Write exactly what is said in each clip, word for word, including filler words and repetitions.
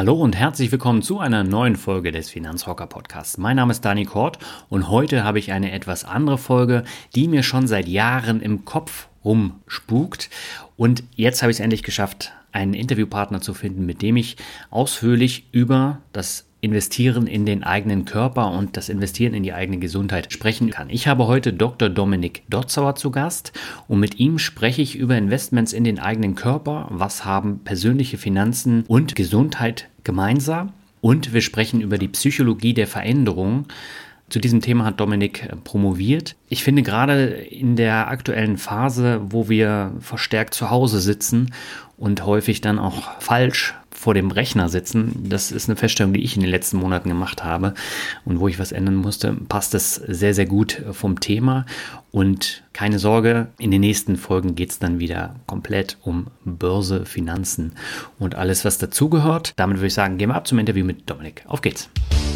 Hallo und herzlich willkommen zu einer neuen Folge des Finanzrocker Podcasts. Mein Name ist Dani Kort und heute habe ich eine etwas andere Folge, die mir schon seit Jahren im Kopf rumspukt. Und jetzt habe ich es endlich geschafft, einen Interviewpartner zu finden, mit dem ich ausführlich über das Investieren in den eigenen Körper und das Investieren in die eigene Gesundheit sprechen kann. Ich habe heute Doktor Dominik Dotzauer zu Gast und mit ihm spreche ich über Investments in den eigenen Körper. Was haben persönliche Finanzen und Gesundheit gemeinsam? Und wir sprechen über die Psychologie der Veränderung. Zu diesem Thema hat Dominik promoviert. Ich finde gerade in der aktuellen Phase, wo wir verstärkt zu Hause sitzen und häufig dann auch falsch vor dem Rechner sitzen, das ist eine Feststellung, die ich in den letzten Monaten gemacht habe und wo ich was ändern musste, passt es sehr, sehr gut vom Thema. Und keine Sorge, in den nächsten Folgen geht es dann wieder komplett um Börse, Finanzen und alles, was dazugehört. Damit würde ich sagen, gehen wir ab zum Interview mit Dominik. Auf geht's!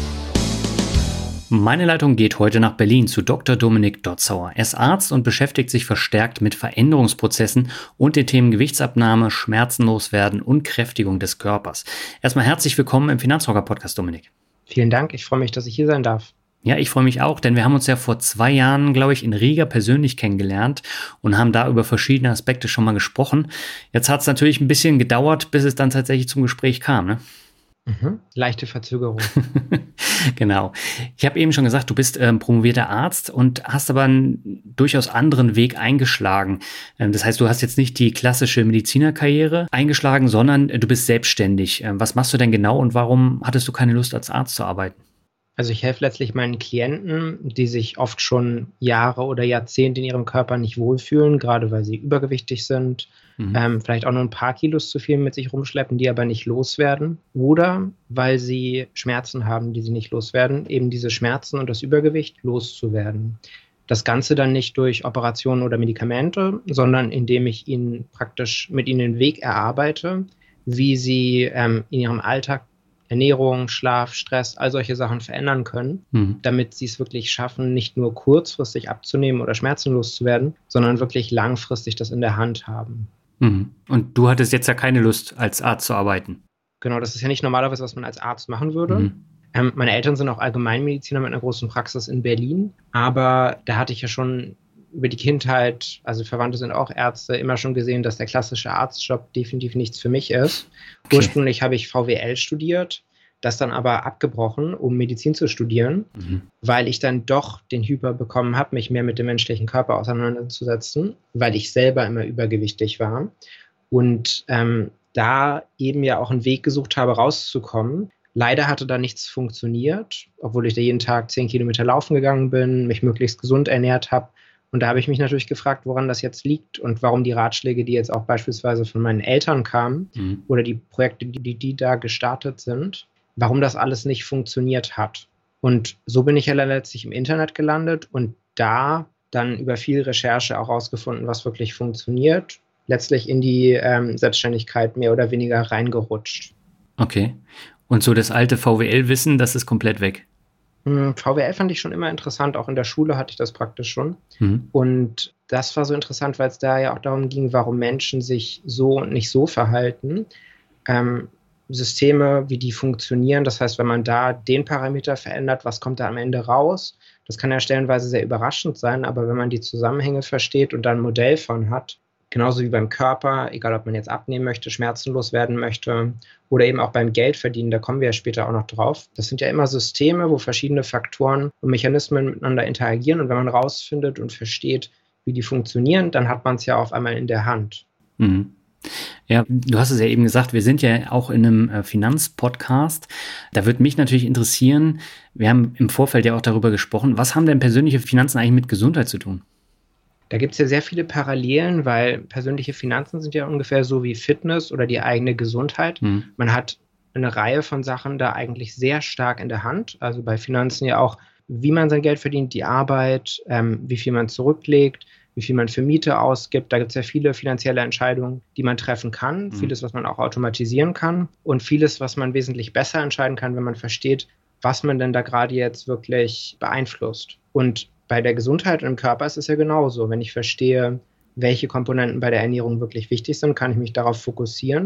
Meine Leitung geht heute nach Berlin zu Doktor Dominik Dotzauer. Er ist Arzt und beschäftigt sich verstärkt mit Veränderungsprozessen und den Themen Gewichtsabnahme, Schmerzen loswerden und Kräftigung des Körpers. Erstmal herzlich willkommen im Finanzrocker Podcast, Dominik. Vielen Dank, ich freue mich, dass ich hier sein darf. Ja, ich freue mich auch, denn wir haben uns ja vor zwei Jahren, glaube ich, in Riga persönlich kennengelernt und haben da über verschiedene Aspekte schon mal gesprochen. Jetzt hat es natürlich ein bisschen gedauert, bis es dann tatsächlich zum Gespräch kam, ne? Mhm. Leichte Verzögerung. Genau. Ich habe eben schon gesagt, du bist ähm, promovierter Arzt und hast aber einen durchaus anderen Weg eingeschlagen. Ähm, das heißt, du hast jetzt nicht die klassische Medizinerkarriere eingeschlagen, sondern äh, du bist selbstständig. Ähm, was machst du denn genau und warum hattest du keine Lust, als Arzt zu arbeiten? Also ich helfe letztlich meinen Klienten, die sich oft schon Jahre oder Jahrzehnte in ihrem Körper nicht wohlfühlen, gerade weil sie übergewichtig sind, mhm. ähm, vielleicht auch nur ein paar Kilos zu viel mit sich rumschleppen, die aber nicht loswerden. Oder weil sie Schmerzen haben, die sie nicht loswerden, eben diese Schmerzen und das Übergewicht loszuwerden. Das Ganze dann nicht durch Operationen oder Medikamente, sondern indem ich ihnen praktisch mit ihnen den Weg erarbeite, wie sie ähm, in ihrem Alltag Ernährung, Schlaf, Stress, all solche Sachen verändern können, mhm. damit sie es wirklich schaffen, nicht nur kurzfristig abzunehmen oder schmerzenlos zu werden, sondern wirklich langfristig das in der Hand haben. Mhm. Und du hattest jetzt ja keine Lust, als Arzt zu arbeiten. Genau, das ist ja nicht normalerweise, was man als Arzt machen würde. Mhm. Ähm, meine Eltern sind auch Allgemeinmediziner mit einer großen Praxis in Berlin, aber da hatte ich ja schon über die Kindheit, also Verwandte sind auch Ärzte, immer schon gesehen, dass der klassische Arztjob definitiv nichts für mich ist. Okay. Ursprünglich habe ich V W L studiert, das dann aber abgebrochen, um Medizin zu studieren, mhm. weil ich dann doch den Hyper bekommen habe, mich mehr mit dem menschlichen Körper auseinanderzusetzen, weil ich selber immer übergewichtig war und ähm, da eben ja auch einen Weg gesucht habe, rauszukommen. Leider hatte da nichts funktioniert, obwohl ich da jeden Tag zehn Kilometer laufen gegangen bin, mich möglichst gesund ernährt habe. Und da habe ich mich natürlich gefragt, woran das jetzt liegt und warum die Ratschläge, die jetzt auch beispielsweise von meinen Eltern kamen mhm. oder die Projekte, die, die da gestartet sind, warum das alles nicht funktioniert hat. Und so bin ich ja letztlich im Internet gelandet und da dann über viel Recherche auch rausgefunden, was wirklich funktioniert, letztlich in die ähm, Selbstständigkeit mehr oder weniger reingerutscht. Okay. Und so das alte V W L-Wissen, das ist komplett weg? V W L fand ich schon immer interessant, auch in der Schule hatte ich das praktisch schon. Mhm. Und das war so interessant, weil es da ja auch darum ging, warum Menschen sich so und nicht so verhalten. Ähm, Systeme, wie die funktionieren, das heißt, wenn man da den Parameter verändert, was kommt da am Ende raus? Das kann ja stellenweise sehr überraschend sein, aber wenn man die Zusammenhänge versteht und da ein Modell von hat, genauso wie beim Körper, egal ob man jetzt abnehmen möchte, schmerzenlos werden möchte oder eben auch beim Geldverdienen, da kommen wir ja später auch noch drauf. Das sind ja immer Systeme, wo verschiedene Faktoren und Mechanismen miteinander interagieren und wenn man rausfindet und versteht, wie die funktionieren, dann hat man es ja auf einmal in der Hand. Mhm. Ja, du hast es ja eben gesagt, wir sind ja auch in einem äh, Finanzpodcast. Da würde mich natürlich interessieren, wir haben im Vorfeld ja auch darüber gesprochen, was haben denn persönliche Finanzen eigentlich mit Gesundheit zu tun? Da gibt es ja sehr viele Parallelen, weil persönliche Finanzen sind ja ungefähr so wie Fitness oder die eigene Gesundheit. Mhm. Man hat eine Reihe von Sachen da eigentlich sehr stark in der Hand. Also bei Finanzen ja auch, wie man sein Geld verdient, die Arbeit, ähm, wie viel man zurücklegt, wie viel man für Miete ausgibt. Da gibt es ja viele finanzielle Entscheidungen, die man treffen kann. Mhm. Vieles, was man auch automatisieren kann und vieles, was man wesentlich besser entscheiden kann, wenn man versteht, was man denn da gerade jetzt wirklich beeinflusst. Und bei der Gesundheit und im Körper ist es ja genauso. Wenn ich verstehe, welche Komponenten bei der Ernährung wirklich wichtig sind, kann ich mich darauf fokussieren.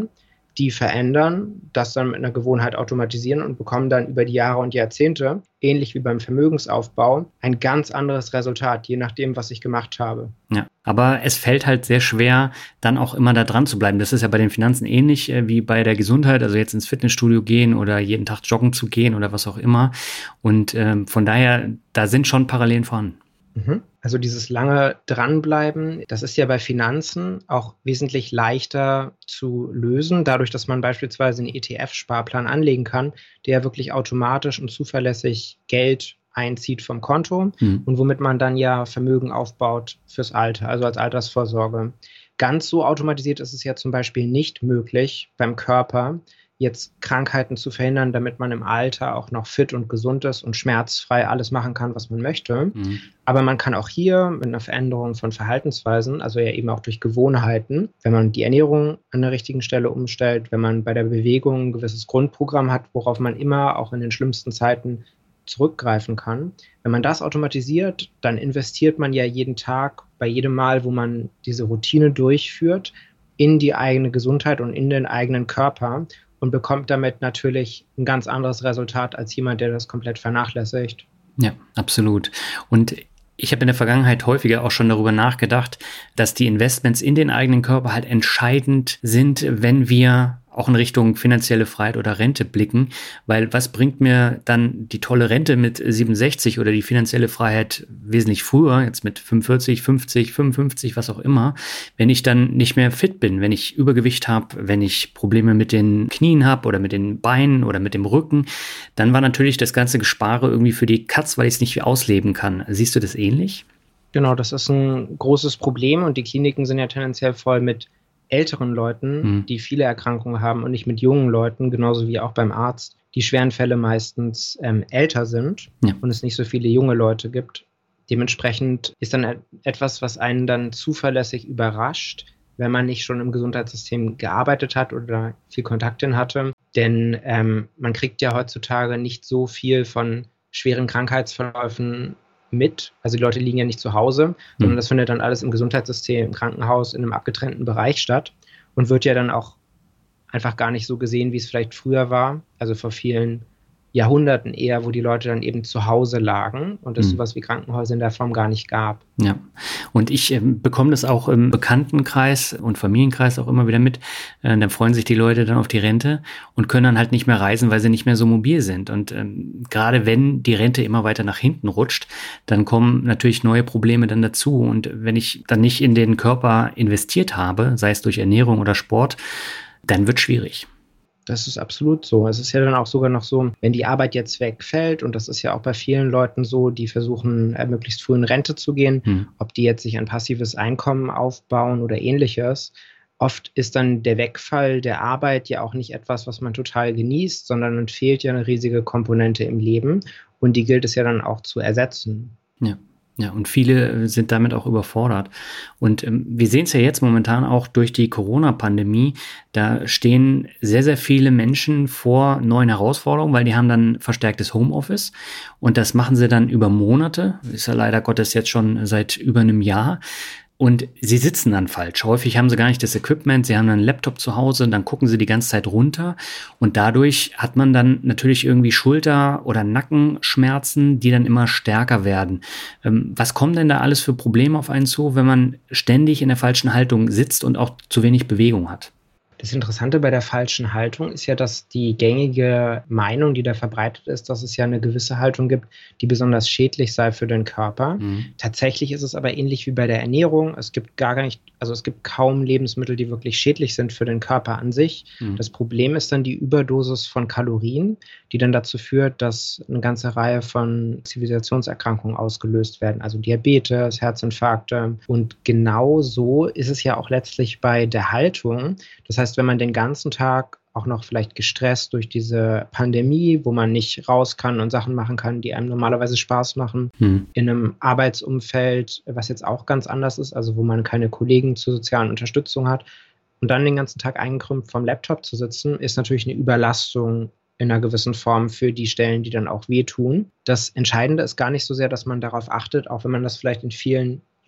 die verändern, das dann mit einer Gewohnheit automatisieren und bekommen dann über die Jahre und Jahrzehnte, ähnlich wie beim Vermögensaufbau, ein ganz anderes Resultat, je nachdem, was ich gemacht habe. Ja, aber es fällt halt sehr schwer, dann auch immer da dran zu bleiben. Das ist ja bei den Finanzen ähnlich äh, wie bei der Gesundheit, also jetzt ins Fitnessstudio gehen oder jeden Tag joggen zu gehen oder was auch immer. Und ähm, von daher, da sind schon Parallelen vorhanden. Also dieses lange Dranbleiben, das ist ja bei Finanzen auch wesentlich leichter zu lösen, dadurch, dass man beispielsweise einen E T F-Sparplan anlegen kann, der wirklich automatisch und zuverlässig Geld einzieht vom Konto mhm. und womit man dann ja Vermögen aufbaut fürs Alter, also als Altersvorsorge. Ganz so automatisiert ist es ja zum Beispiel nicht möglich beim Körper, jetzt Krankheiten zu verhindern, damit man im Alter auch noch fit und gesund ist und schmerzfrei alles machen kann, was man möchte. Mhm. Aber man kann auch hier mit einer Veränderung von Verhaltensweisen, also ja eben auch durch Gewohnheiten, wenn man die Ernährung an der richtigen Stelle umstellt, wenn man bei der Bewegung ein gewisses Grundprogramm hat, worauf man immer auch in den schlimmsten Zeiten zurückgreifen kann. Wenn man das automatisiert, dann investiert man ja jeden Tag, bei jedem Mal, wo man diese Routine durchführt, in die eigene Gesundheit und in den eigenen Körper und bekommt damit natürlich ein ganz anderes Resultat als jemand, der das komplett vernachlässigt. Ja, absolut. Und ich habe in der Vergangenheit häufiger auch schon darüber nachgedacht, dass die Investments in den eigenen Körper halt entscheidend sind, wenn wir auch in Richtung finanzielle Freiheit oder Rente blicken, weil was bringt mir dann die tolle Rente mit siebenundsechzig oder die finanzielle Freiheit wesentlich früher, jetzt mit fünfundvierzig, fünfzig, fünfundfünfzig, was auch immer, wenn ich dann nicht mehr fit bin, wenn ich Übergewicht habe, wenn ich Probleme mit den Knien habe oder mit den Beinen oder mit dem Rücken, dann war natürlich das ganze Gespare irgendwie für die Katz, weil ich es nicht ausleben kann. Siehst du das ähnlich? Genau, das ist ein großes Problem und die Kliniken sind ja tendenziell voll mit älteren Leuten, mhm. die viele Erkrankungen haben und nicht mit jungen Leuten, genauso wie auch beim Arzt, die schweren Fälle meistens ähm, älter sind ja. und es nicht so viele junge Leute gibt. Dementsprechend ist dann etwas, was einen dann zuverlässig überrascht, wenn man nicht schon im Gesundheitssystem gearbeitet hat oder viel Kontakt hin hatte. Denn ähm, man kriegt ja heutzutage nicht so viel von schweren Krankheitsverläufen mit. Also die Leute liegen ja nicht zu Hause, sondern das findet dann alles im Gesundheitssystem, im Krankenhaus, in einem abgetrennten Bereich statt und wird ja dann auch einfach gar nicht so gesehen, wie es vielleicht früher war. Also vor vielen Jahrhunderten eher, wo die Leute dann eben zu Hause lagen und es mhm. sowas wie Krankenhäuser in der Form gar nicht gab. Ja, und ich äh, bekomme das auch im Bekanntenkreis und Familienkreis auch immer wieder mit. Äh, dann freuen sich die Leute dann auf die Rente und können dann halt nicht mehr reisen, weil sie nicht mehr so mobil sind. Und ähm, gerade wenn die Rente immer weiter nach hinten rutscht, dann kommen natürlich neue Probleme dann dazu. Und wenn ich dann nicht in den Körper investiert habe, sei es durch Ernährung oder Sport, dann wird es schwierig. Das ist absolut so. Es ist ja dann auch sogar noch so, wenn die Arbeit jetzt wegfällt, und das ist ja auch bei vielen Leuten so, die versuchen, äh, möglichst früh in Rente zu gehen, hm. ob die jetzt sich ein passives Einkommen aufbauen oder ähnliches. Oft ist dann der Wegfall der Arbeit ja auch nicht etwas, was man total genießt, sondern dann fehlt ja eine riesige Komponente im Leben und die gilt es ja dann auch zu ersetzen. Ja. Ja, und viele sind damit auch überfordert. Und ähm, wir sehen es ja jetzt momentan auch durch die Corona-Pandemie. Da stehen sehr, sehr viele Menschen vor neuen Herausforderungen, weil die haben dann verstärktes Homeoffice. Und das machen sie dann über Monate. Ist ja leider Gottes jetzt schon seit über einem Jahr. Und sie sitzen dann falsch. Häufig haben sie gar nicht das Equipment, sie haben einen Laptop zu Hause, dann gucken sie die ganze Zeit runter und dadurch hat man dann natürlich irgendwie Schulter- oder Nackenschmerzen, die dann immer stärker werden. Ähm, was kommen denn da alles für Probleme auf einen zu, wenn man ständig in der falschen Haltung sitzt und auch zu wenig Bewegung hat? Das Interessante bei der falschen Haltung ist ja, dass die gängige Meinung, die da verbreitet ist, dass es ja eine gewisse Haltung gibt, die besonders schädlich sei für den Körper. Mhm. Tatsächlich ist es aber ähnlich wie bei der Ernährung. Es gibt gar nicht, also es gibt kaum Lebensmittel, die wirklich schädlich sind für den Körper an sich. Mhm. Das Problem ist dann die Überdosis von Kalorien, die dann dazu führt, dass eine ganze Reihe von Zivilisationserkrankungen ausgelöst werden, also Diabetes, Herzinfarkte. Und genau so ist es ja auch letztlich bei der Haltung. Das heißt, wenn man den ganzen Tag auch noch vielleicht gestresst durch diese Pandemie, wo man nicht raus kann und Sachen machen kann, die einem normalerweise Spaß machen, hm. in einem Arbeitsumfeld, was jetzt auch ganz anders ist, also wo man keine Kollegen zur sozialen Unterstützung hat und dann den ganzen Tag eingekrümmt vom Laptop zu sitzen, ist natürlich eine Überlastung in einer gewissen Form für die Stellen, die dann auch wehtun. Das Entscheidende ist gar nicht so sehr, dass man darauf achtet, auch wenn man das vielleicht in vielen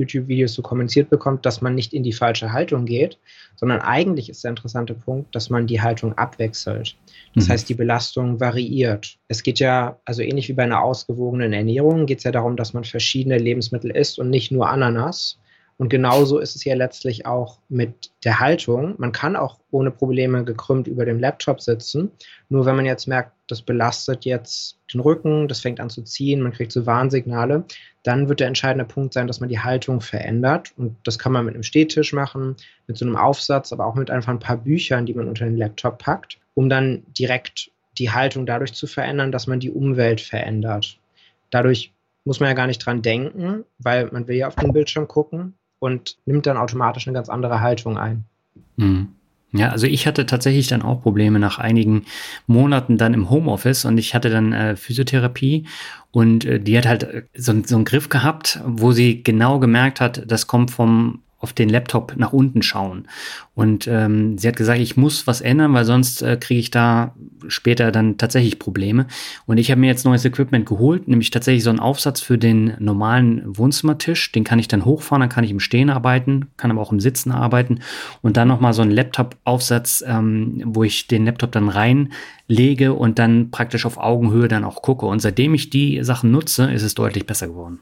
YouTube-Videos so kommuniziert bekommt, dass man nicht in die falsche Haltung geht, sondern eigentlich ist der interessante Punkt, dass man die Haltung abwechselt. Das mhm. heißt, die Belastung variiert. Es geht ja, also ähnlich wie bei einer ausgewogenen Ernährung, geht es ja darum, dass man verschiedene Lebensmittel isst und nicht nur Ananas. Und genauso ist es ja letztlich auch mit der Haltung. Man kann auch ohne Probleme gekrümmt über dem Laptop sitzen. Nur wenn man jetzt merkt, das belastet jetzt den Rücken, das fängt an zu ziehen, man kriegt so Warnsignale, dann wird der entscheidende Punkt sein, dass man die Haltung verändert. Und das kann man mit einem Stehtisch machen, mit so einem Aufsatz, aber auch mit einfach ein paar Büchern, die man unter den Laptop packt, um dann direkt die Haltung dadurch zu verändern, dass man die Umwelt verändert. Dadurch muss man ja gar nicht dran denken, weil man will ja auf den Bildschirm gucken und nimmt dann automatisch eine ganz andere Haltung ein. Mhm. Ja, also ich hatte tatsächlich dann auch Probleme nach einigen Monaten dann im Homeoffice und ich hatte dann äh, Physiotherapie und äh, die hat halt äh, so, so einen Griff gehabt, wo sie genau gemerkt hat, das kommt vom auf den Laptop nach unten schauen. Und ähm, sie hat gesagt, ich muss was ändern, weil sonst äh, kriege ich da später dann tatsächlich Probleme. Und ich habe mir jetzt neues Equipment geholt, nämlich tatsächlich so einen Aufsatz für den normalen Wohnzimmertisch. Den kann ich dann hochfahren, dann kann ich im Stehen arbeiten, kann aber auch im Sitzen arbeiten. Und dann nochmal so einen Laptop-Aufsatz, ähm, wo ich den Laptop dann reinlege und dann praktisch auf Augenhöhe dann auch gucke. Und seitdem ich die Sachen nutze, ist es deutlich besser geworden.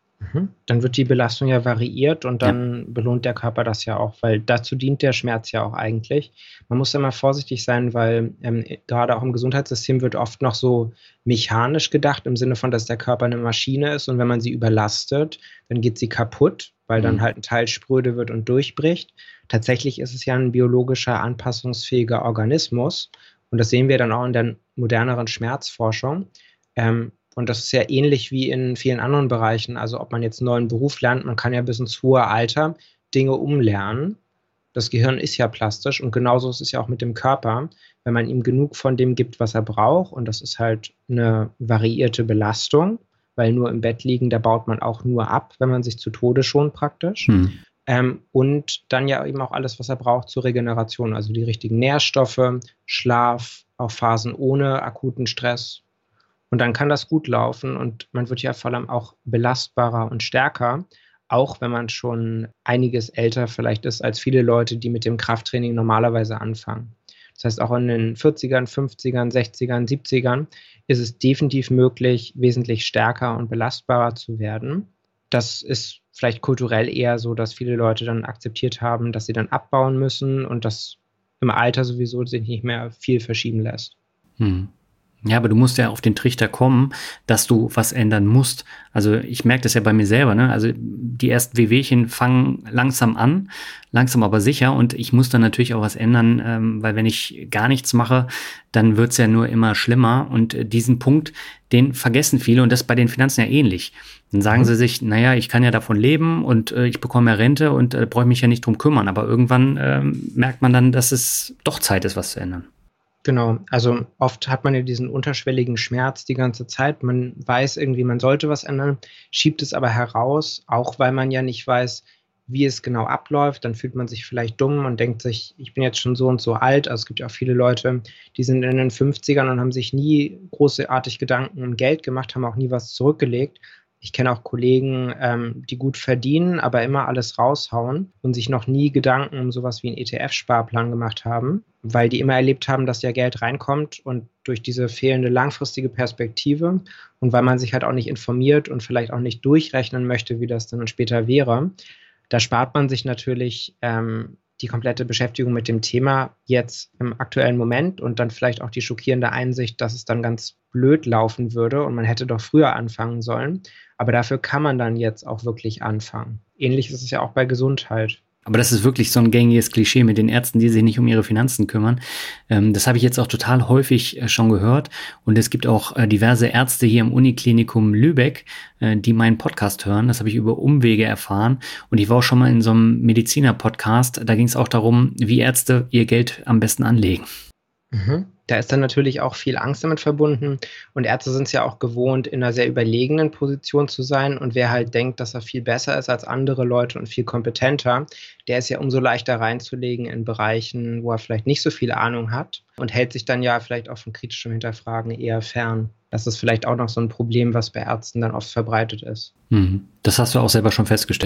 Dann wird die Belastung ja variiert und dann ja. belohnt der Körper das ja auch, weil dazu dient der Schmerz ja auch eigentlich. Man muss ja mal vorsichtig sein, weil ähm, gerade auch im Gesundheitssystem wird oft noch so mechanisch gedacht, im Sinne von, dass der Körper eine Maschine ist und wenn man sie überlastet, dann geht sie kaputt, weil mhm. dann halt ein Teil spröde wird und durchbricht. Tatsächlich ist es ja ein biologischer, anpassungsfähiger Organismus und das sehen wir dann auch in der moderneren Schmerzforschung. Ähm, Und das ist ja ähnlich wie in vielen anderen Bereichen. Also ob man jetzt einen neuen Beruf lernt, man kann ja bis ins hohe Alter Dinge umlernen. Das Gehirn ist ja plastisch und genauso ist es ja auch mit dem Körper. Wenn man ihm genug von dem gibt, was er braucht, und das ist halt eine variierte Belastung, weil nur im Bett liegen, da baut man auch nur ab, wenn man sich zu Tode schont praktisch. Hm. Ähm, und dann ja eben auch alles, was er braucht zur Regeneration. Also die richtigen Nährstoffe, Schlaf, auch Phasen ohne akuten Stress. Und dann kann das gut laufen und man wird ja vor allem auch belastbarer und stärker, auch wenn man schon einiges älter vielleicht ist als viele Leute, die mit dem Krafttraining normalerweise anfangen. Das heißt, auch in den vierzigern, fünfzigern, sechzigern, siebzigern ist es definitiv möglich, wesentlich stärker und belastbarer zu werden. Das ist vielleicht kulturell eher so, dass viele Leute dann akzeptiert haben, dass sie dann abbauen müssen und dass im Alter sowieso sich nicht mehr viel verschieben lässt. Hm. Ja, aber du musst ja auf den Trichter kommen, dass du was ändern musst. Also ich merke das ja bei mir selber, ne? Also die ersten Wehwehchen fangen langsam an, langsam aber sicher und ich muss dann natürlich auch was ändern, ähm, weil wenn ich gar nichts mache, dann wird's ja nur immer schlimmer und äh, diesen Punkt, den vergessen viele und das ist bei den Finanzen ja ähnlich. Dann sagen mhm. sie sich, naja, ich kann ja davon leben und äh, ich bekomme ja Rente und äh, brauche mich ja nicht drum kümmern, aber irgendwann äh, merkt man dann, dass es doch Zeit ist, was zu ändern. Genau, also oft hat man ja diesen unterschwelligen Schmerz die ganze Zeit. Man weiß irgendwie, man sollte was ändern, schiebt es aber heraus, auch weil man ja nicht weiß, wie es genau abläuft. Dann fühlt man sich vielleicht dumm und denkt sich, ich bin jetzt schon so und so alt. Also es gibt ja auch viele Leute, die sind in den fünfzigern und haben sich nie großartig Gedanken um Geld gemacht, haben auch nie was zurückgelegt. Ich kenne auch Kollegen, ähm, die gut verdienen, aber immer alles raushauen und sich noch nie Gedanken um sowas wie einen E T F-Sparplan gemacht haben, weil die immer erlebt haben, dass ja Geld reinkommt und durch diese fehlende langfristige Perspektive und weil man sich halt auch nicht informiert und vielleicht auch nicht durchrechnen möchte, wie das dann später wäre, da spart man sich natürlich ähm, die komplette Beschäftigung mit dem Thema jetzt im aktuellen Moment und dann vielleicht auch die schockierende Einsicht, dass es dann ganz blöd laufen würde und man hätte doch früher anfangen sollen. Aber dafür kann man dann jetzt auch wirklich anfangen. Ähnlich ist es ja auch bei Gesundheit. Aber das ist wirklich so ein gängiges Klischee mit den Ärzten, die sich nicht um ihre Finanzen kümmern. Ähm, das habe ich jetzt auch total häufig äh, schon gehört. Und es gibt auch äh, diverse Ärzte hier im Uniklinikum Lübeck, äh, die meinen Podcast hören. Das habe ich über Umwege erfahren. Und ich war auch schon mal in so einem Mediziner-Podcast. Da ging es auch darum, wie Ärzte ihr Geld am besten anlegen. Mhm. Da ist dann natürlich auch viel Angst damit verbunden und Ärzte sind es ja auch gewohnt, in einer sehr überlegenen Position zu sein und wer halt denkt, dass er viel besser ist als andere Leute und viel kompetenter, der ist ja umso leichter reinzulegen in Bereichen, wo er vielleicht nicht so viel Ahnung hat und hält sich dann ja vielleicht auch von kritischem Hinterfragen eher fern. Das ist vielleicht auch noch so ein Problem, was bei Ärzten dann oft verbreitet ist. Mhm. Das hast du auch selber schon festgestellt.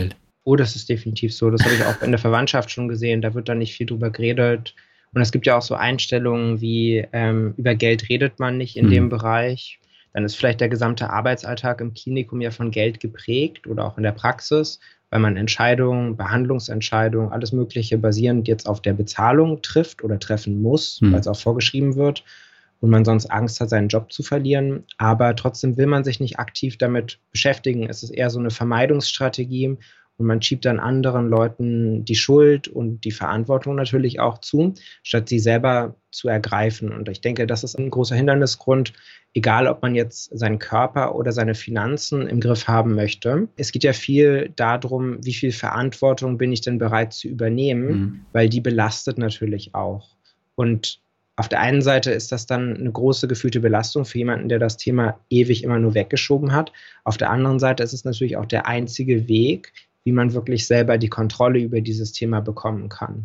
Oh, das ist definitiv so. Das habe ich auch in der Verwandtschaft schon gesehen. Da wird dann nicht viel drüber geredet. Und es gibt ja auch so Einstellungen wie, ähm, über Geld redet man nicht in mhm. dem Bereich. Dann ist vielleicht der gesamte Arbeitsalltag im Klinikum ja von Geld geprägt oder auch in der Praxis, weil man Entscheidungen, Behandlungsentscheidungen, alles Mögliche basierend jetzt auf der Bezahlung trifft oder treffen muss, mhm. weil es auch vorgeschrieben wird und man sonst Angst hat, seinen Job zu verlieren. Aber trotzdem will man sich nicht aktiv damit beschäftigen. Es ist eher so eine Vermeidungsstrategie. Und man schiebt dann anderen Leuten die Schuld und die Verantwortung natürlich auch zu, statt sie selber zu ergreifen. Und ich denke, das ist ein großer Hindernisgrund, egal ob man jetzt seinen Körper oder seine Finanzen im Griff haben möchte. Es geht ja viel darum, wie viel Verantwortung bin ich denn bereit zu übernehmen, mhm. weil die belastet natürlich auch. Und auf der einen Seite ist das dann eine große gefühlte Belastung für jemanden, der das Thema ewig immer nur weggeschoben hat. Auf der anderen Seite ist es natürlich auch der einzige Weg, wie man wirklich selber die Kontrolle über dieses Thema bekommen kann.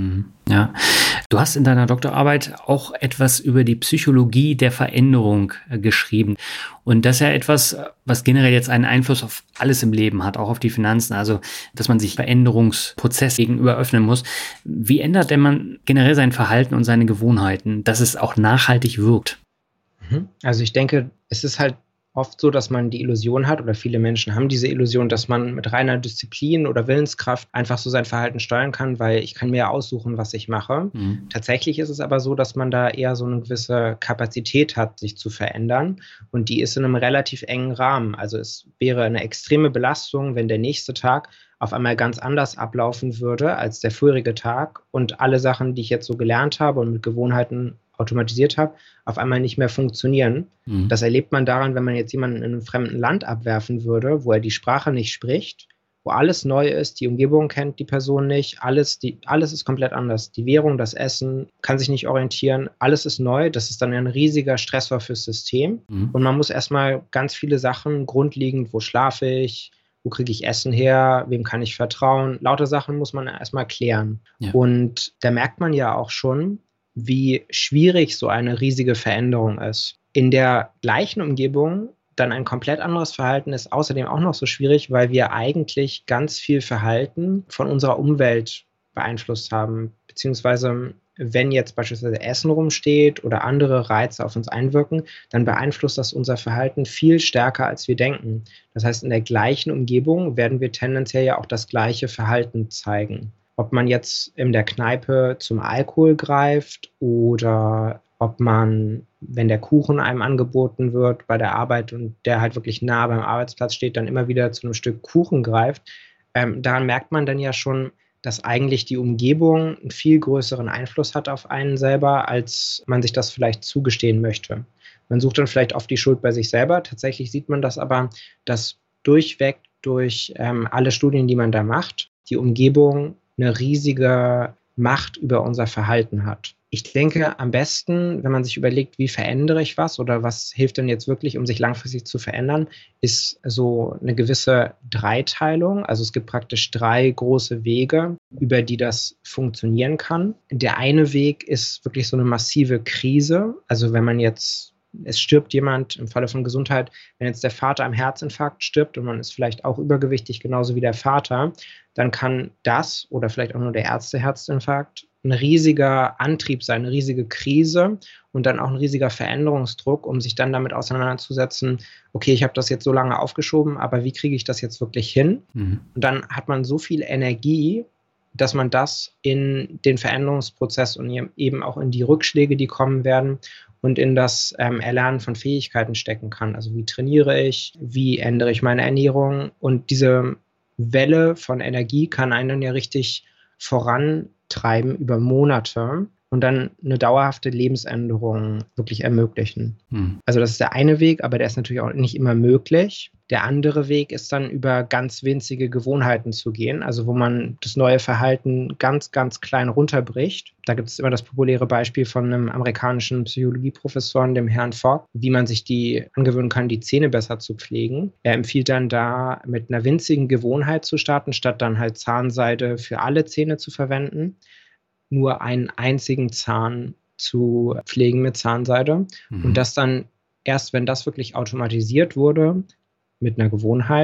Ja, du hast in deiner Doktorarbeit auch etwas über die Psychologie der Veränderung äh, geschrieben. Und das ist ja etwas, was generell jetzt einen Einfluss auf alles im Leben hat, auch auf die Finanzen. Also, dass man sich Veränderungsprozess gegenüber öffnen muss. Wie ändert denn man generell sein Verhalten und seine Gewohnheiten, dass es auch nachhaltig wirkt? Also ich denke, es ist halt oft so, dass man die Illusion hat oder viele Menschen haben diese Illusion, dass man mit reiner Disziplin oder Willenskraft einfach so sein Verhalten steuern kann, weil ich kann mir ja aussuchen, was ich mache. Mhm. Tatsächlich ist es aber so, dass man da eher so eine gewisse Kapazität hat, sich zu verändern und die ist in einem relativ engen Rahmen. Also es wäre eine extreme Belastung, wenn der nächste Tag auf einmal ganz anders ablaufen würde als der vorherige Tag und alle Sachen, die ich jetzt so gelernt habe und mit Gewohnheiten automatisiert habe, auf einmal nicht mehr funktionieren. Mhm. Das erlebt man daran, wenn man jetzt jemanden in einem fremden Land abwerfen würde, wo er die Sprache nicht spricht, wo alles neu ist, die Umgebung kennt die Person nicht, alles, die, alles ist komplett anders. Die Währung, das Essen, kann sich nicht orientieren, alles ist neu. Das ist dann ein riesiger Stressor fürs System. Mhm. Und man muss erstmal ganz viele Sachen grundlegend, wo schlafe ich, wo kriege ich Essen her, wem kann ich vertrauen, lauter Sachen muss man erstmal klären. Ja. Und da merkt man ja auch schon, wie schwierig so eine riesige Veränderung ist. In der gleichen Umgebung dann ein komplett anderes Verhalten ist außerdem auch noch so schwierig, weil wir eigentlich ganz viel Verhalten von unserer Umwelt beeinflusst haben. Beziehungsweise, wenn jetzt beispielsweise Essen rumsteht oder andere Reize auf uns einwirken, dann beeinflusst das unser Verhalten viel stärker, als wir denken. Das heißt, in der gleichen Umgebung werden wir tendenziell ja auch das gleiche Verhalten zeigen. Ob man jetzt in der Kneipe zum Alkohol greift oder ob man, wenn der Kuchen einem angeboten wird bei der Arbeit und der halt wirklich nah beim Arbeitsplatz steht, dann immer wieder zu einem Stück Kuchen greift, ähm, daran merkt man dann ja schon, dass eigentlich die Umgebung einen viel größeren Einfluss hat auf einen selber, als man sich das vielleicht zugestehen möchte. Man sucht dann vielleicht oft die Schuld bei sich selber. Tatsächlich sieht man das aber, dass durchweg durch ähm, alle Studien, die man da macht, die Umgebung eine riesige Macht über unser Verhalten hat. Ich denke, am besten, wenn man sich überlegt, wie verändere ich was oder was hilft denn jetzt wirklich, um sich langfristig zu verändern, ist so eine gewisse Dreiteilung. Also es gibt praktisch drei große Wege, über die das funktionieren kann. Der eine Weg ist wirklich so eine massive Krise. Also wenn man jetzt Es stirbt jemand im Falle von Gesundheit, wenn jetzt der Vater am Herzinfarkt stirbt und man ist vielleicht auch übergewichtig, genauso wie der Vater, dann kann das oder vielleicht auch nur der Ärzte-Herzinfarkt ein riesiger Antrieb sein, eine riesige Krise und dann auch ein riesiger Veränderungsdruck, um sich dann damit auseinanderzusetzen, okay, ich habe das jetzt so lange aufgeschoben, aber wie kriege ich das jetzt wirklich hin? Mhm. Und dann hat man so viel Energie, dass man das in den Veränderungsprozess und eben auch in die Rückschläge, die kommen werden, und in das ähm, Erlernen von Fähigkeiten stecken kann. Also wie trainiere ich, wie ändere ich meine Ernährung? Und diese Welle von Energie kann einen dann ja richtig vorantreiben über Monate und dann eine dauerhafte Lebensänderung wirklich ermöglichen. Hm. Also das ist der eine Weg, aber der ist natürlich auch nicht immer möglich. Der andere Weg ist dann über ganz winzige Gewohnheiten zu gehen, also wo man das neue Verhalten ganz, ganz klein runterbricht. Da gibt es immer das populäre Beispiel von einem amerikanischen Psychologieprofessor, dem Herrn Fogg, wie man sich die angewöhnen kann, die Zähne besser zu pflegen. Er empfiehlt dann da, mit einer winzigen Gewohnheit zu starten, statt dann halt Zahnseide für alle Zähne zu verwenden, nur einen einzigen Zahn zu pflegen mit Zahnseide. Mhm. Und das dann erst, wenn das wirklich automatisiert wurde, mit einer Gewohnheit,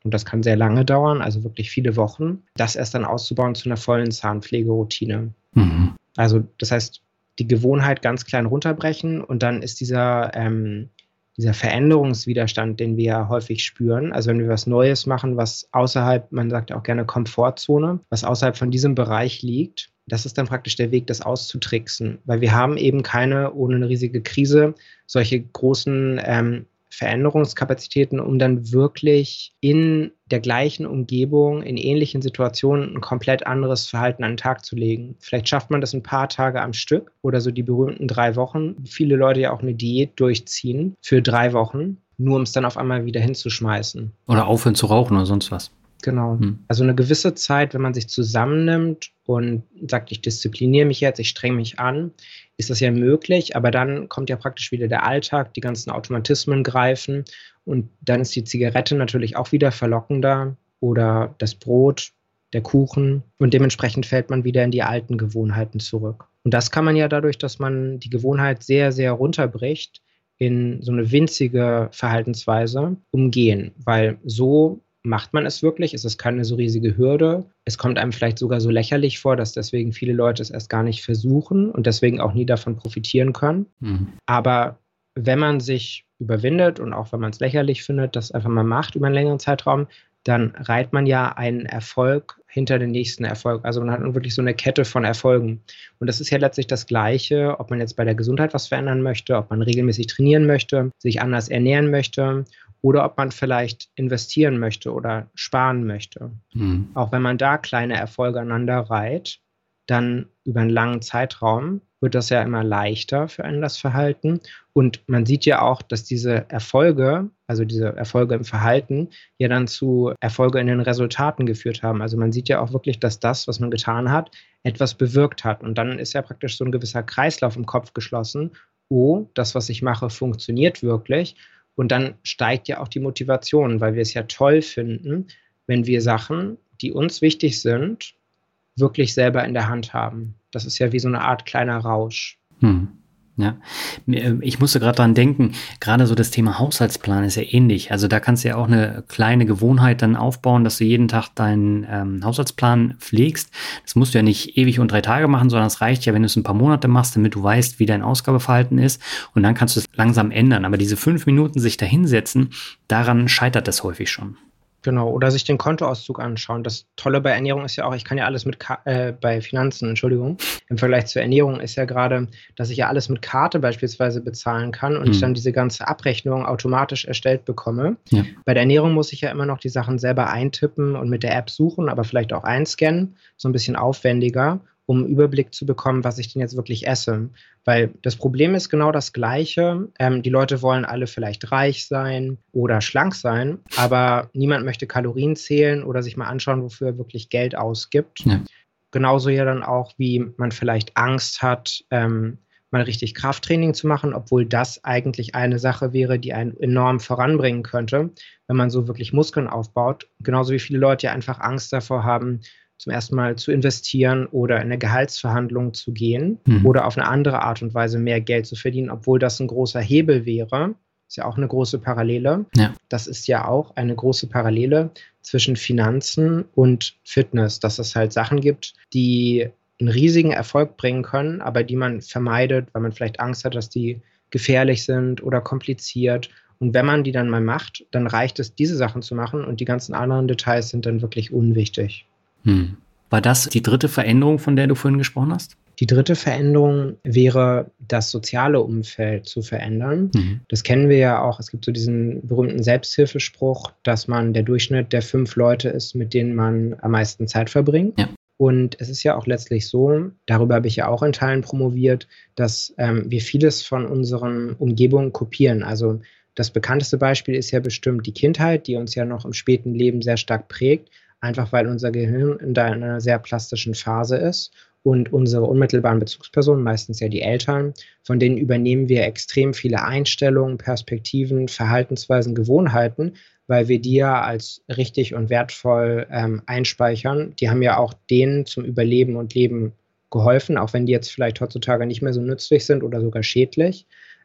und das kann sehr lange dauern, also wirklich viele Wochen, das erst dann auszubauen zu einer vollen Zahnpflegeroutine. Mhm. Also das heißt, die Gewohnheit ganz klein runterbrechen und dann ist dieser, ähm, dieser Veränderungswiderstand, den wir ja häufig spüren, also wenn wir was Neues machen, was außerhalb, man sagt auch gerne Komfortzone, was außerhalb von diesem Bereich liegt, das ist dann praktisch der Weg, das auszutricksen, weil wir haben eben keine, ohne eine riesige Krise, solche großen ähm, Veränderungskapazitäten, um dann wirklich in der gleichen Umgebung, in ähnlichen Situationen ein komplett anderes Verhalten an den Tag zu legen. Vielleicht schafft man das ein paar Tage am Stück oder so die berühmten drei Wochen. Viele Leute ja auch eine Diät durchziehen für drei Wochen, nur um es dann auf einmal wieder hinzuschmeißen. Oder aufhören zu rauchen oder sonst was. Genau. Hm. Also eine gewisse Zeit, wenn man sich zusammennimmt und sagt, ich diszipliniere mich jetzt, ich strenge mich an, ist das ja möglich, aber dann kommt ja praktisch wieder der Alltag, die ganzen Automatismen greifen und dann ist die Zigarette natürlich auch wieder verlockender oder das Brot, der Kuchen und dementsprechend fällt man wieder in die alten Gewohnheiten zurück. Und das kann man ja dadurch, dass man die Gewohnheit sehr, sehr runterbricht, in so eine winzige Verhaltensweise umgehen, weil so macht man es wirklich? Es ist keine so riesige Hürde. Es kommt einem vielleicht sogar so lächerlich vor, dass deswegen viele Leute es erst gar nicht versuchen und deswegen auch nie davon profitieren können. Mhm. Aber wenn man sich überwindet und auch wenn man es lächerlich findet, das einfach mal macht über einen längeren Zeitraum, dann reiht man ja einen Erfolg hinter den nächsten Erfolg. Also man hat wirklich so eine Kette von Erfolgen. Und das ist ja letztlich das Gleiche, ob man jetzt bei der Gesundheit was verändern möchte, ob man regelmäßig trainieren möchte, sich anders ernähren möchte oder ob man vielleicht investieren möchte oder sparen möchte. Mhm. Auch wenn man da kleine Erfolge aneinander reiht, dann über einen langen Zeitraum wird das ja immer leichter für einen, das Verhalten. Und man sieht ja auch, dass diese Erfolge, also diese Erfolge im Verhalten, ja dann zu Erfolge in den Resultaten geführt haben. Also man sieht ja auch wirklich, dass das, was man getan hat, etwas bewirkt hat. Und dann ist ja praktisch so ein gewisser Kreislauf im Kopf geschlossen. Oh, das, was ich mache, funktioniert wirklich. Und dann steigt ja auch die Motivation, weil wir es ja toll finden, wenn wir Sachen, die uns wichtig sind, wirklich selber in der Hand haben. Das ist ja wie so eine Art kleiner Rausch. Hm. Ja, ich musste gerade dran denken, gerade so das Thema Haushaltsplan ist ja ähnlich. Also da kannst du ja auch eine kleine Gewohnheit dann aufbauen, dass du jeden Tag deinen ähm, Haushaltsplan pflegst. Das musst du ja nicht ewig und drei Tage machen, sondern es reicht ja, wenn du es ein paar Monate machst, damit du weißt, wie dein Ausgabeverhalten ist. Und dann kannst du es langsam ändern. Aber diese fünf Minuten sich da hinsetzen, daran scheitert das häufig schon. Genau, oder sich den Kontoauszug anschauen. Das Tolle bei Ernährung ist ja auch, ich kann ja alles mit, Ka- äh, bei Finanzen, Entschuldigung, im Vergleich zur Ernährung ist ja gerade, dass ich ja alles mit Karte beispielsweise bezahlen kann und mhm. ich dann diese ganze Abrechnung automatisch erstellt bekomme. Ja. Bei der Ernährung muss ich ja immer noch die Sachen selber eintippen und mit der App suchen, aber vielleicht auch einscannen, so ein bisschen aufwendiger, um einen Überblick zu bekommen, was ich denn jetzt wirklich esse. Weil das Problem ist genau das Gleiche. Ähm, die Leute wollen alle vielleicht reich sein oder schlank sein, aber niemand möchte Kalorien zählen oder sich mal anschauen, wofür er wirklich Geld ausgibt. Ja. Genauso ja dann auch, wie man vielleicht Angst hat, ähm, mal richtig Krafttraining zu machen, obwohl das eigentlich eine Sache wäre, die einen enorm voranbringen könnte, wenn man so wirklich Muskeln aufbaut. Genauso wie viele Leute ja einfach Angst davor haben, zum ersten Mal zu investieren oder in eine Gehaltsverhandlung zu gehen mhm. oder auf eine andere Art und Weise mehr Geld zu verdienen, obwohl das ein großer Hebel wäre. Ist ja auch eine große Parallele. Ja. Das ist ja auch eine große Parallele zwischen Finanzen und Fitness, dass es halt Sachen gibt, die einen riesigen Erfolg bringen können, aber die man vermeidet, weil man vielleicht Angst hat, dass die gefährlich sind oder kompliziert. Und wenn man die dann mal macht, dann reicht es, diese Sachen zu machen und die ganzen anderen Details sind dann wirklich unwichtig. Hm. War das die dritte Veränderung, von der du vorhin gesprochen hast? Die dritte Veränderung wäre, das soziale Umfeld zu verändern. Mhm. Das kennen wir ja auch. Es gibt so diesen berühmten Selbsthilfespruch, dass man der Durchschnitt der fünf Leute ist, mit denen man am meisten Zeit verbringt. Ja. Und es ist ja auch letztlich so, darüber habe ich ja auch in Teilen promoviert, dass ähm, wir vieles von unseren Umgebungen kopieren. Also das bekannteste Beispiel ist ja bestimmt die Kindheit, die uns ja noch im späten Leben sehr stark prägt. Einfach weil unser Gehirn in einer sehr plastischen Phase ist und unsere unmittelbaren Bezugspersonen, meistens ja die Eltern, von denen übernehmen wir extrem viele Einstellungen, Perspektiven, Verhaltensweisen, Gewohnheiten, weil wir die ja als richtig und wertvoll ähm, einspeichern. Die haben ja auch denen zum Überleben und Leben geholfen, auch wenn die jetzt vielleicht heutzutage nicht mehr so nützlich sind oder sogar schädlich.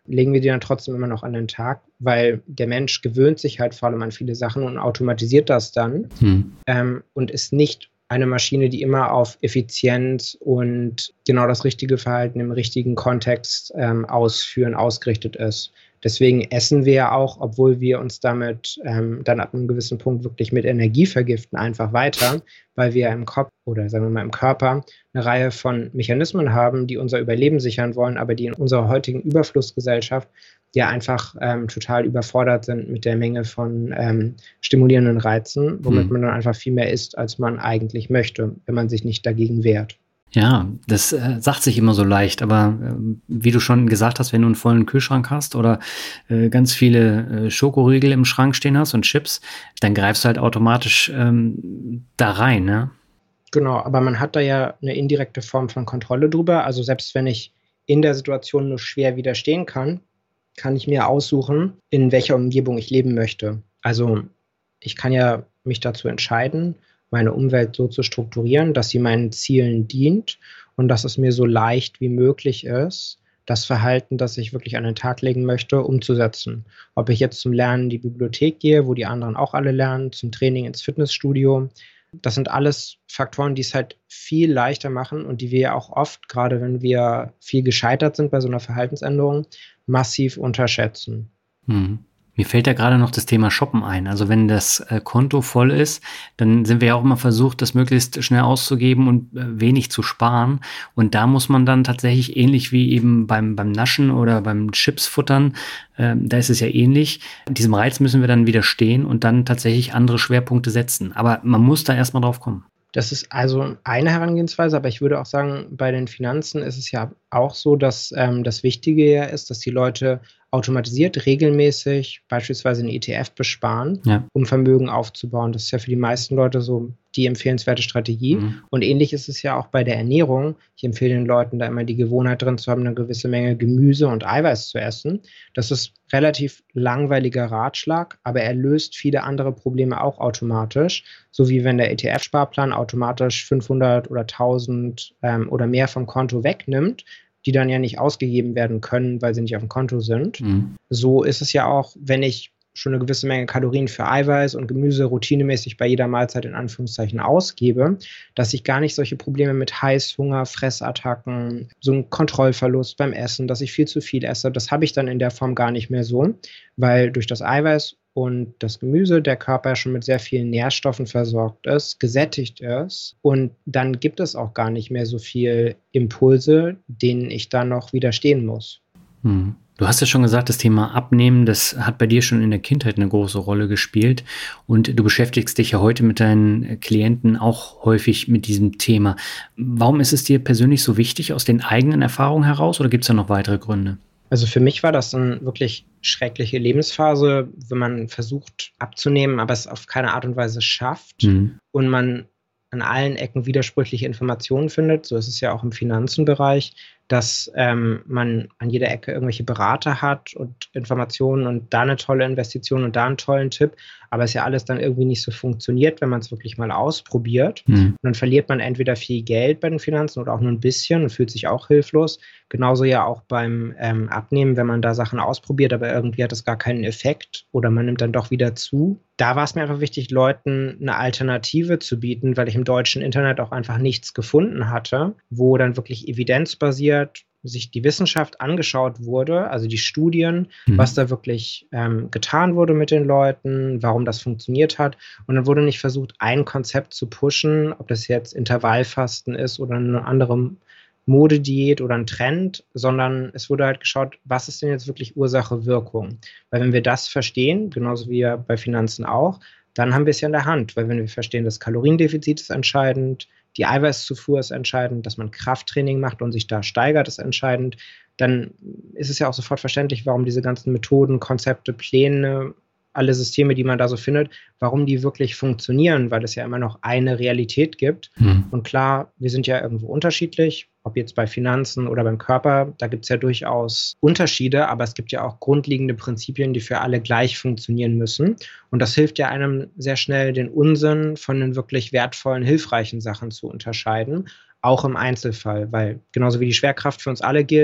legen wir die dann trotzdem immer noch an den Tag, weil der Mensch gewöhnt sich halt vor allem an viele Sachen und automatisiert das dann hm. ähm, und ist nicht eine Maschine, die immer auf Effizienz und genau das richtige Verhalten im richtigen Kontext ähm, ausführen, ausgerichtet ist. Deswegen essen wir ja auch, obwohl wir uns damit ähm, dann ab einem gewissen Punkt wirklich mit Energie vergiften, einfach weiter, weil wir im Kopf oder sagen wir mal im Körper eine Reihe von Mechanismen haben, die unser Überleben sichern wollen, aber die in unserer heutigen Überflussgesellschaft ja einfach ähm, total überfordert sind mit der Menge von ähm, stimulierenden Reizen, womit hm. man dann einfach viel mehr isst, als man eigentlich möchte, wenn man sich nicht dagegen wehrt. Ja, das äh, sagt sich immer so leicht, aber äh, wie du schon gesagt hast, wenn du einen vollen Kühlschrank hast oder äh, ganz viele äh, Schokoriegel im Schrank stehen hast und Chips, dann greifst du halt automatisch ähm, da rein, ne? Genau, aber man hat da ja eine indirekte Form von Kontrolle drüber. Also selbst wenn ich in der Situation nur schwer widerstehen kann, kann ich mir aussuchen, in welcher Umgebung ich leben möchte. Also ich kann ja mich dazu entscheiden, meine Umwelt so zu strukturieren, dass sie meinen Zielen dient und dass es mir so leicht wie möglich ist, das Verhalten, das ich wirklich an den Tag legen möchte, umzusetzen. Ob ich jetzt zum Lernen in die Bibliothek gehe, wo die anderen auch alle lernen, zum Training ins Fitnessstudio. Das sind alles Faktoren, die es halt viel leichter machen und die wir ja auch oft, gerade wenn wir viel gescheitert sind bei so einer Verhaltensänderung, massiv unterschätzen. Hm. Mir fällt da gerade noch das Thema Shoppen ein. Also wenn das äh, Konto voll ist, dann sind wir ja auch immer versucht, das möglichst schnell auszugeben und äh, wenig zu sparen. Und da muss man dann tatsächlich ähnlich wie eben beim, beim Naschen oder beim Chipsfuttern, äh, da ist es ja ähnlich. Diesem Reiz müssen wir dann widerstehen und dann tatsächlich andere Schwerpunkte setzen. Aber man muss da erstmal drauf kommen. Das ist also eine Herangehensweise, aber ich würde auch sagen, bei den Finanzen ist es ja auch so, dass ähm, das Wichtige ja ist, dass die Leute automatisiert regelmäßig beispielsweise einen E T F besparen, ja. um Vermögen aufzubauen. Das ist ja für die meisten Leute so die empfehlenswerte Strategie. Mhm. Und ähnlich ist es ja auch bei der Ernährung. Ich empfehle den Leuten da immer die Gewohnheit drin zu haben, eine gewisse Menge Gemüse und Eiweiß zu essen. Das ist relativ langweiliger Ratschlag, aber er löst viele andere Probleme auch automatisch. So wie wenn der E T F-Sparplan automatisch fünfhundert oder tausend ähm, oder mehr vom Konto wegnimmt, die dann ja nicht ausgegeben werden können, weil sie nicht auf dem Konto sind. Mhm. So ist es ja auch, wenn ich schon eine gewisse Menge Kalorien für Eiweiß und Gemüse routinemäßig bei jeder Mahlzeit in Anführungszeichen ausgebe, dass ich gar nicht solche Probleme mit Heißhunger, Fressattacken, so einen Kontrollverlust beim Essen, dass ich viel zu viel esse, das habe ich dann in der Form gar nicht mehr so, weil durch das Eiweiß und das Gemüse der Körper schon mit sehr vielen Nährstoffen versorgt ist, gesättigt ist und dann gibt es auch gar nicht mehr so viel Impulse, denen ich dann noch widerstehen muss. Hm. Du hast ja schon gesagt, das Thema Abnehmen, das hat bei dir schon in der Kindheit eine große Rolle gespielt und du beschäftigst dich ja heute mit deinen Klienten auch häufig mit diesem Thema. Warum ist es dir persönlich so wichtig aus den eigenen Erfahrungen heraus oder gibt es da noch weitere Gründe? Also für mich war das eine wirklich schreckliche Lebensphase, wenn man versucht abzunehmen, aber es auf keine Art und Weise schafft mhm. und man an allen Ecken widersprüchliche Informationen findet. So ist es ja auch im Finanzenbereich, dass ähm, man an jeder Ecke irgendwelche Berater hat und Informationen und da eine tolle Investition und da einen tollen Tipp, aber es ja alles dann irgendwie nicht so funktioniert, wenn man es wirklich mal ausprobiert. Mhm. Und dann verliert man entweder viel Geld bei den Finanzen oder auch nur ein bisschen und fühlt sich auch hilflos. Genauso ja auch beim ähm, Abnehmen, wenn man da Sachen ausprobiert, aber irgendwie hat es gar keinen Effekt oder man nimmt dann doch wieder zu. Da war es mir einfach wichtig, Leuten eine Alternative zu bieten, weil ich im deutschen Internet auch einfach nichts gefunden hatte, wo dann wirklich evidenzbasiert sich die Wissenschaft angeschaut wurde, also die Studien, mhm. was da wirklich ähm, getan wurde mit den Leuten, warum das funktioniert hat. Und dann wurde nicht versucht, ein Konzept zu pushen, ob das jetzt Intervallfasten ist oder eine andere Modediät oder ein Trend, sondern es wurde halt geschaut, was ist denn jetzt wirklich Ursache, Wirkung? Weil wenn wir das verstehen, genauso wie ja bei Finanzen auch, dann haben wir es ja in der Hand, weil wenn wir verstehen, das Kaloriendefizit ist entscheidend, die Eiweißzufuhr ist entscheidend, dass man Krafttraining macht und sich da steigert, ist entscheidend, dann ist es ja auch sofort verständlich, warum diese ganzen Methoden, Konzepte, Pläne, alle Systeme, die man da so findet, warum die wirklich funktionieren, weil es ja immer noch eine Realität gibt. Mhm. Und klar, wir sind ja irgendwo unterschiedlich, ob jetzt bei Finanzen oder beim Körper, da gibt es ja durchaus Unterschiede, aber es gibt ja auch grundlegende Prinzipien, die für alle gleich funktionieren müssen. Und das hilft ja einem sehr schnell, den Unsinn von den wirklich wertvollen, hilfreichen Sachen zu unterscheiden, auch im Einzelfall, weil genauso wie die Schwerkraft für uns alle gilt,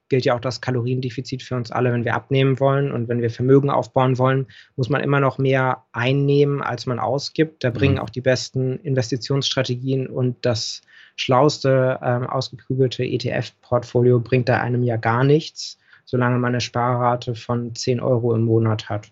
gilt ja auch das Kaloriendefizit für uns alle, wenn wir abnehmen wollen und wenn wir Vermögen aufbauen wollen, muss man immer noch mehr einnehmen, als man ausgibt. Da bringen auch die besten Investitionsstrategien und das schlauste, ähm, ausgeklügelte E T F-Portfolio bringt da einem ja gar nichts, solange man eine Sparrate von zehn Euro im Monat hat.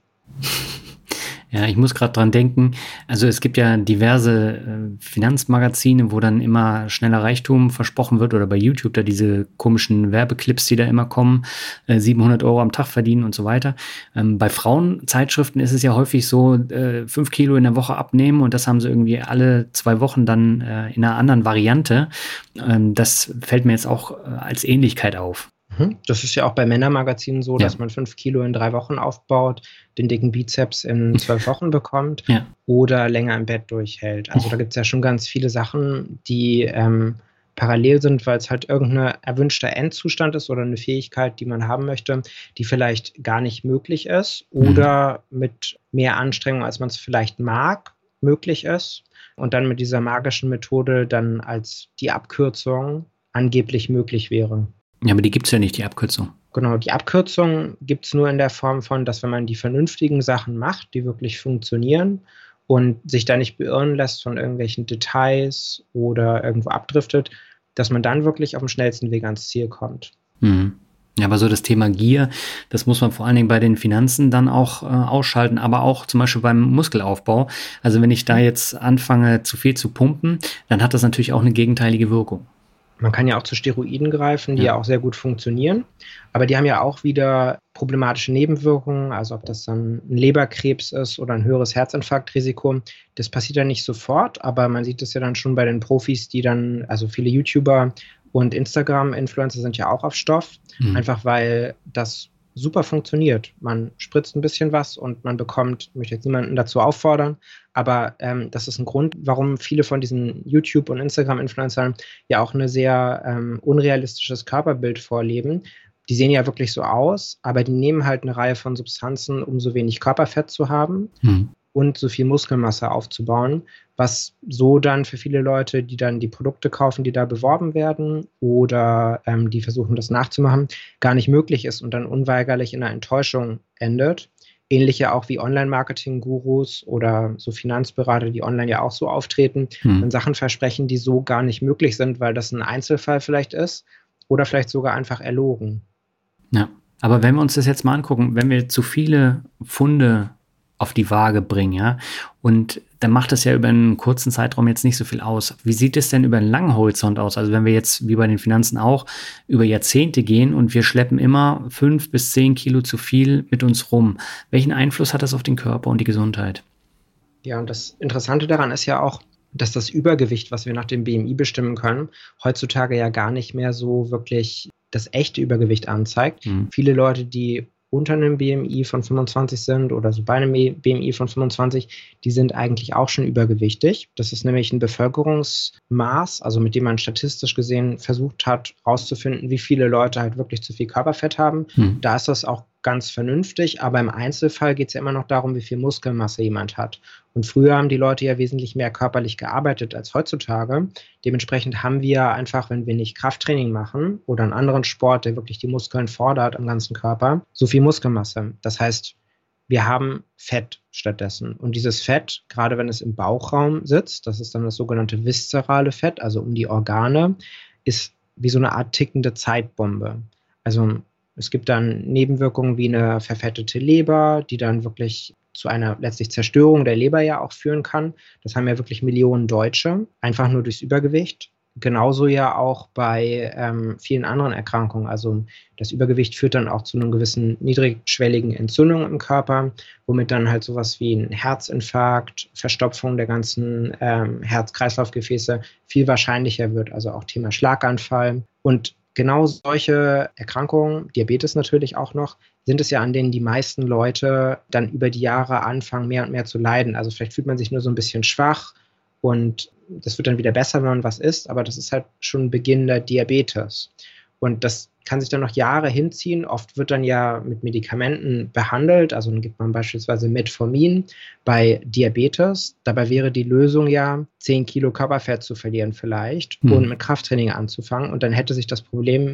Ja, ich muss gerade dran denken, also es gibt ja diverse äh, Finanzmagazine, wo dann immer schneller Reichtum versprochen wird oder bei YouTube da diese komischen Werbeclips, die da immer kommen, äh, siebenhundert Euro am Tag verdienen und so weiter. Ähm, bei Frauenzeitschriften ist es ja häufig so, äh, fünf Kilo in der Woche abnehmen und das haben sie irgendwie alle zwei Wochen dann äh, in einer anderen Variante. Ähm, das fällt mir jetzt auch äh, als Ähnlichkeit auf. Das ist ja auch bei Männermagazinen so, dass ja. man fünf Kilo in drei Wochen aufbaut, den dicken Bizeps in zwölf Wochen bekommt ja. oder länger im Bett durchhält. Also da gibt es ja schon ganz viele Sachen, die ähm, parallel sind, weil es halt irgendein erwünschter Endzustand ist oder eine Fähigkeit, die man haben möchte, die vielleicht gar nicht möglich ist oder mhm. mit mehr Anstrengung, als man es vielleicht mag, möglich ist und dann mit dieser magischen Methode dann als die Abkürzung angeblich möglich wäre. Ja, aber die gibt es ja nicht, die Abkürzung. Genau, die Abkürzung gibt es nur in der Form von, dass wenn man die vernünftigen Sachen macht, die wirklich funktionieren und sich da nicht beirren lässt von irgendwelchen Details oder irgendwo abdriftet, dass man dann wirklich auf dem schnellsten Weg ans Ziel kommt. Mhm. Ja, aber so das Thema Gier, das muss man vor allen Dingen bei den Finanzen dann auch äh, ausschalten, aber auch zum Beispiel beim Muskelaufbau. Also wenn ich da jetzt anfange, zu viel zu pumpen, dann hat das natürlich auch eine gegenteilige Wirkung. Man kann ja auch zu Steroiden greifen, die ja. ja auch sehr gut funktionieren, aber die haben ja auch wieder problematische Nebenwirkungen, also ob das dann ein Leberkrebs ist oder ein höheres Herzinfarktrisiko. Das passiert ja nicht sofort, aber man sieht es ja dann schon bei den Profis, die dann, also viele YouTuber und Instagram-Influencer sind ja auch auf Stoff, mhm. einfach weil das super funktioniert. Man spritzt ein bisschen was und man bekommt, ich möchte jetzt niemanden dazu auffordern, aber ähm, das ist ein Grund, warum viele von diesen YouTube- und Instagram-Influencern ja auch ein sehr ähm, unrealistisches Körperbild vorleben. Die sehen ja wirklich so aus, aber die nehmen halt eine Reihe von Substanzen, um so wenig Körperfett zu haben. Mhm. und so viel Muskelmasse aufzubauen, was so dann für viele Leute, die dann die Produkte kaufen, die da beworben werden oder ähm, die versuchen, das nachzumachen, gar nicht möglich ist und dann unweigerlich in einer Enttäuschung endet. Ähnliche auch wie Online-Marketing-Gurus oder so Finanzberater, die online ja auch so auftreten, hm. und Sachen versprechen, die so gar nicht möglich sind, weil das ein Einzelfall vielleicht ist oder vielleicht sogar einfach erlogen. Ja, aber wenn wir uns das jetzt mal angucken, wenn wir zu viele Funde auf die Waage bringen, ja, und dann macht das ja über einen kurzen Zeitraum jetzt nicht so viel aus. Wie sieht es denn über einen langen Horizont aus? Also wenn wir jetzt, wie bei den Finanzen auch, über Jahrzehnte gehen und wir schleppen immer fünf bis zehn Kilo zu viel mit uns rum. Welchen Einfluss hat das auf den Körper und die Gesundheit? Ja, und das Interessante daran ist ja auch, dass das Übergewicht, was wir nach dem B M I bestimmen können, heutzutage ja gar nicht mehr so wirklich das echte Übergewicht anzeigt. Mhm. Viele Leute, die unter einem B M I von fünfundzwanzig sind oder so bei einem B M I von fünfundzwanzig, die sind eigentlich auch schon übergewichtig. Das ist nämlich ein Bevölkerungsmaß, also mit dem man statistisch gesehen versucht hat, herauszufinden, wie viele Leute halt wirklich zu viel Körperfett haben. Hm. Da ist das auch ganz vernünftig, aber im Einzelfall geht es ja immer noch darum, wie viel Muskelmasse jemand hat. Und früher haben die Leute ja wesentlich mehr körperlich gearbeitet als heutzutage. Dementsprechend haben wir einfach, wenn wir nicht Krafttraining machen oder einen anderen Sport, der wirklich die Muskeln fordert am ganzen Körper, so viel Muskelmasse. Das heißt, wir haben Fett stattdessen. Und dieses Fett, gerade wenn es im Bauchraum sitzt, das ist dann das sogenannte viszerale Fett, also um die Organe, ist wie so eine Art tickende Zeitbombe. Also es gibt dann Nebenwirkungen wie eine verfettete Leber, die dann wirklich zu einer letztlich Zerstörung der Leber ja auch führen kann. Das haben ja wirklich Millionen Deutsche, einfach nur durchs Übergewicht. Genauso ja auch bei ähm, vielen anderen Erkrankungen. Also das Übergewicht führt dann auch zu einer gewissen niedrigschwelligen Entzündung im Körper, womit dann halt sowas wie ein Herzinfarkt, Verstopfung der ganzen ähm, Herz-Kreislauf-Gefäße viel wahrscheinlicher wird. Also auch Thema Schlaganfall. Und genau solche Erkrankungen, Diabetes natürlich auch noch, sind es ja, an denen die meisten Leute dann über die Jahre anfangen, mehr und mehr zu leiden. Also vielleicht fühlt man sich nur so ein bisschen schwach und das wird dann wieder besser, wenn man was isst, aber das ist halt schon Beginn der Diabetes. Und das kann sich dann noch Jahre hinziehen. Oft wird dann ja mit Medikamenten behandelt, also dann gibt man beispielsweise Metformin bei Diabetes. Dabei wäre die Lösung ja, zehn Kilo Körperfett zu verlieren vielleicht, mhm. und mit Krafttraining anzufangen. Und dann hätte sich das Problem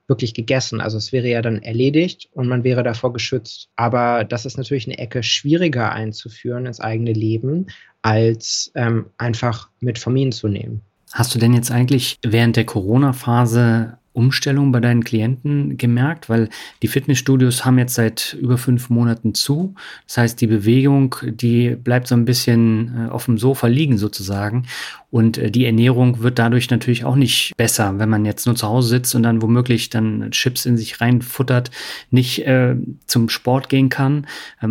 wirklich gegessen. Also es wäre ja dann erledigt und man wäre davor geschützt. Aber das ist natürlich eine Ecke schwieriger einzuführen ins eigene Leben, als ähm, einfach Metformin zu nehmen. Hast du denn jetzt eigentlich während der Corona-Phase Umstellung bei deinen Klienten gemerkt? Weil die Fitnessstudios haben jetzt seit über fünf Monaten zu. Das heißt, die Bewegung, die bleibt so ein bisschen auf dem Sofa liegen sozusagen. Und die Ernährung wird dadurch natürlich auch nicht besser, wenn man jetzt nur zu Hause sitzt und dann womöglich dann Chips in sich reinfuttert, nicht äh, zum Sport gehen kann.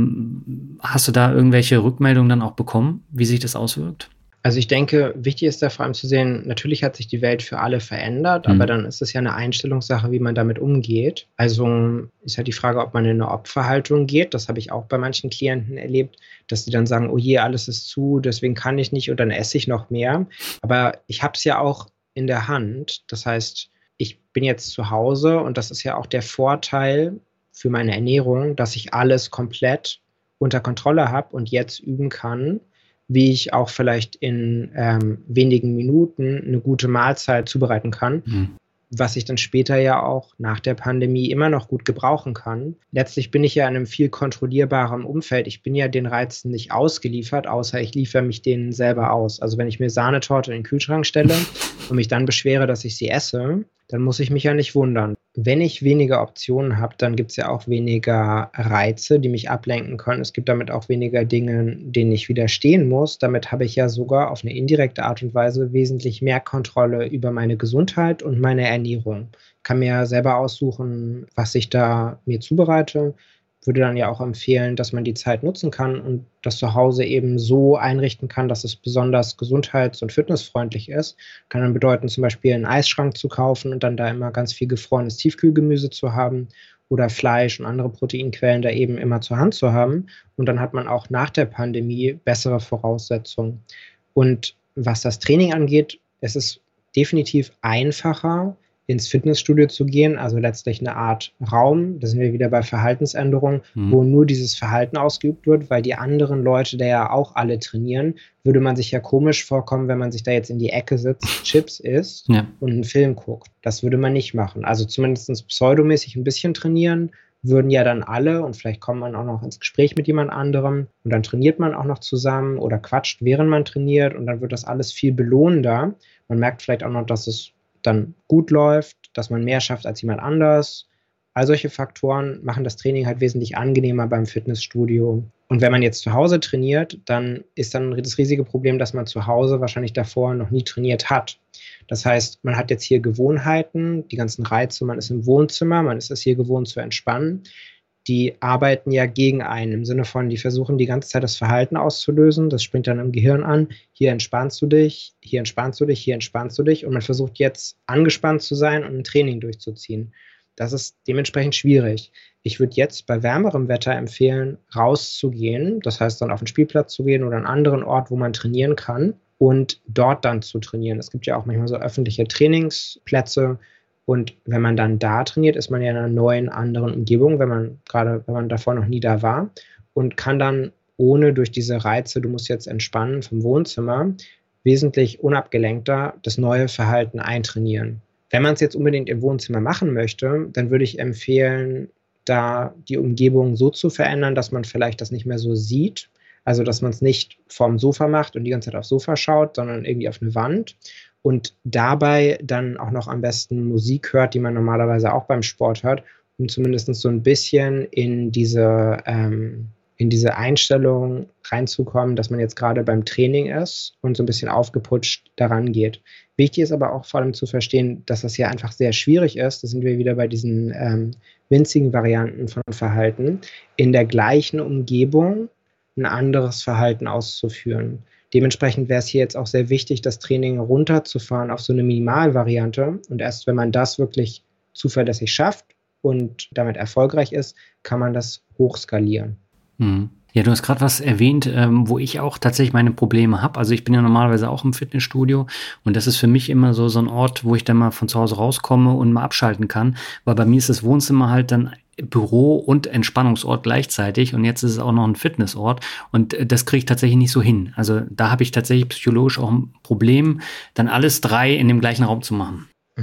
Ähm, hast du da irgendwelche Rückmeldungen dann auch bekommen, wie sich das auswirkt? Also ich denke, wichtig ist da vor allem zu sehen, natürlich hat sich die Welt für alle verändert, mhm. aber dann ist es ja eine Einstellungssache, wie man damit umgeht. Also ist halt die Frage, ob man in eine Opferhaltung geht. Das habe ich auch bei manchen Klienten erlebt, dass die dann sagen, oh je, alles ist zu, deswegen kann ich nicht und dann esse ich noch mehr. Aber ich habe es ja auch in der Hand. Das heißt, ich bin jetzt zu Hause und das ist ja auch der Vorteil für meine Ernährung, dass ich alles komplett unter Kontrolle habe und jetzt üben kann, wie ich auch vielleicht in ähm, wenigen Minuten eine gute Mahlzeit zubereiten kann, mhm. was ich dann später ja auch nach der Pandemie immer noch gut gebrauchen kann. Letztlich bin ich ja in einem viel kontrollierbarem Umfeld. Ich bin ja den Reizen nicht ausgeliefert, außer ich liefere mich denen selber aus. Also wenn ich mir Sahnetorte in den Kühlschrank stelle und mich dann beschwere, dass ich sie esse, dann muss ich mich ja nicht wundern. Wenn ich weniger Optionen habe, dann gibt es ja auch weniger Reize, die mich ablenken können. Es gibt damit auch weniger Dinge, denen ich widerstehen muss. Damit habe ich ja sogar auf eine indirekte Art und Weise wesentlich mehr Kontrolle über meine Gesundheit und meine Ernährung. Ich kann mir ja selber aussuchen, was ich da mir zubereite. Würde dann ja auch empfehlen, dass man die Zeit nutzen kann und das zu Hause eben so einrichten kann, dass es besonders gesundheits- und fitnessfreundlich ist. Kann dann bedeuten, zum Beispiel einen Eisschrank zu kaufen und dann da immer ganz viel gefrorenes Tiefkühlgemüse zu haben oder Fleisch und andere Proteinquellen da eben immer zur Hand zu haben. Und dann hat man auch nach der Pandemie bessere Voraussetzungen. Und was das Training angeht, es ist definitiv einfacher, ins Fitnessstudio zu gehen, also letztlich eine Art Raum, da sind wir wieder bei Verhaltensänderungen, mhm. wo nur dieses Verhalten ausgeübt wird, weil die anderen Leute, da ja auch alle trainieren, würde man sich ja komisch vorkommen, wenn man sich da jetzt in die Ecke sitzt, Chips isst ja. und einen Film guckt. Das würde man nicht machen. Also zumindest pseudomäßig ein bisschen trainieren, würden ja dann alle und vielleicht kommt man auch noch ins Gespräch mit jemand anderem und dann trainiert man auch noch zusammen oder quatscht, während man trainiert und dann wird das alles viel belohnender. Man merkt vielleicht auch noch, dass es dann gut läuft, dass man mehr schafft als jemand anders. All solche Faktoren machen das Training halt wesentlich angenehmer beim Fitnessstudio. Und wenn man jetzt zu Hause trainiert, dann ist dann das riesige Problem, dass man zu Hause wahrscheinlich davor noch nie trainiert hat. Das heißt, man hat jetzt hier Gewohnheiten, die ganzen Reize, man ist im Wohnzimmer, man ist es hier gewohnt zu entspannen. Die arbeiten ja gegen einen, im Sinne von, die versuchen die ganze Zeit das Verhalten auszulösen, das springt dann im Gehirn an, hier entspannst du dich, hier entspannst du dich, hier entspannst du dich und man versucht jetzt angespannt zu sein und ein Training durchzuziehen. Das ist dementsprechend schwierig. Ich würde jetzt bei wärmerem Wetter empfehlen, rauszugehen, das heißt dann auf den Spielplatz zu gehen oder einen anderen Ort, wo man trainieren kann und dort dann zu trainieren. Es gibt ja auch manchmal so öffentliche Trainingsplätze, und wenn man dann da trainiert, ist man ja in einer neuen, anderen Umgebung, wenn man gerade, wenn man davor noch nie da war und kann dann ohne durch diese Reize, du musst jetzt entspannen vom Wohnzimmer, wesentlich unabgelenkter das neue Verhalten eintrainieren. Wenn man es jetzt unbedingt im Wohnzimmer machen möchte, dann würde ich empfehlen, da die Umgebung so zu verändern, dass man vielleicht das nicht mehr so sieht. Also, dass man es nicht vorm Sofa macht und die ganze Zeit aufs Sofa schaut, sondern irgendwie auf eine Wand. Und dabei dann auch noch am besten Musik hört, die man normalerweise auch beim Sport hört, um zumindest so ein bisschen in diese, ähm, in diese Einstellung reinzukommen, dass man jetzt gerade beim Training ist und so ein bisschen aufgeputscht daran geht. Wichtig ist aber auch vor allem zu verstehen, dass das ja einfach sehr schwierig ist, da sind wir wieder bei diesen ähm, winzigen Varianten von Verhalten, in der gleichen Umgebung ein anderes Verhalten auszuführen. Dementsprechend wäre es hier jetzt auch sehr wichtig, das Training runterzufahren auf so eine Minimalvariante. Und erst wenn man das wirklich zuverlässig schafft und damit erfolgreich ist, kann man das hochskalieren. Mhm. Ja, du hast gerade was erwähnt, ähm, wo ich auch tatsächlich meine Probleme habe. Also ich bin ja normalerweise auch im Fitnessstudio und das ist für mich immer so so ein Ort, wo ich dann mal von zu Hause rauskomme und mal abschalten kann, weil bei mir ist das Wohnzimmer halt dann Büro und Entspannungsort gleichzeitig und jetzt ist es auch noch ein Fitnessort und das kriege ich tatsächlich nicht so hin. Also da habe ich tatsächlich psychologisch auch ein Problem, dann alles drei in dem gleichen Raum zu machen. Mhm.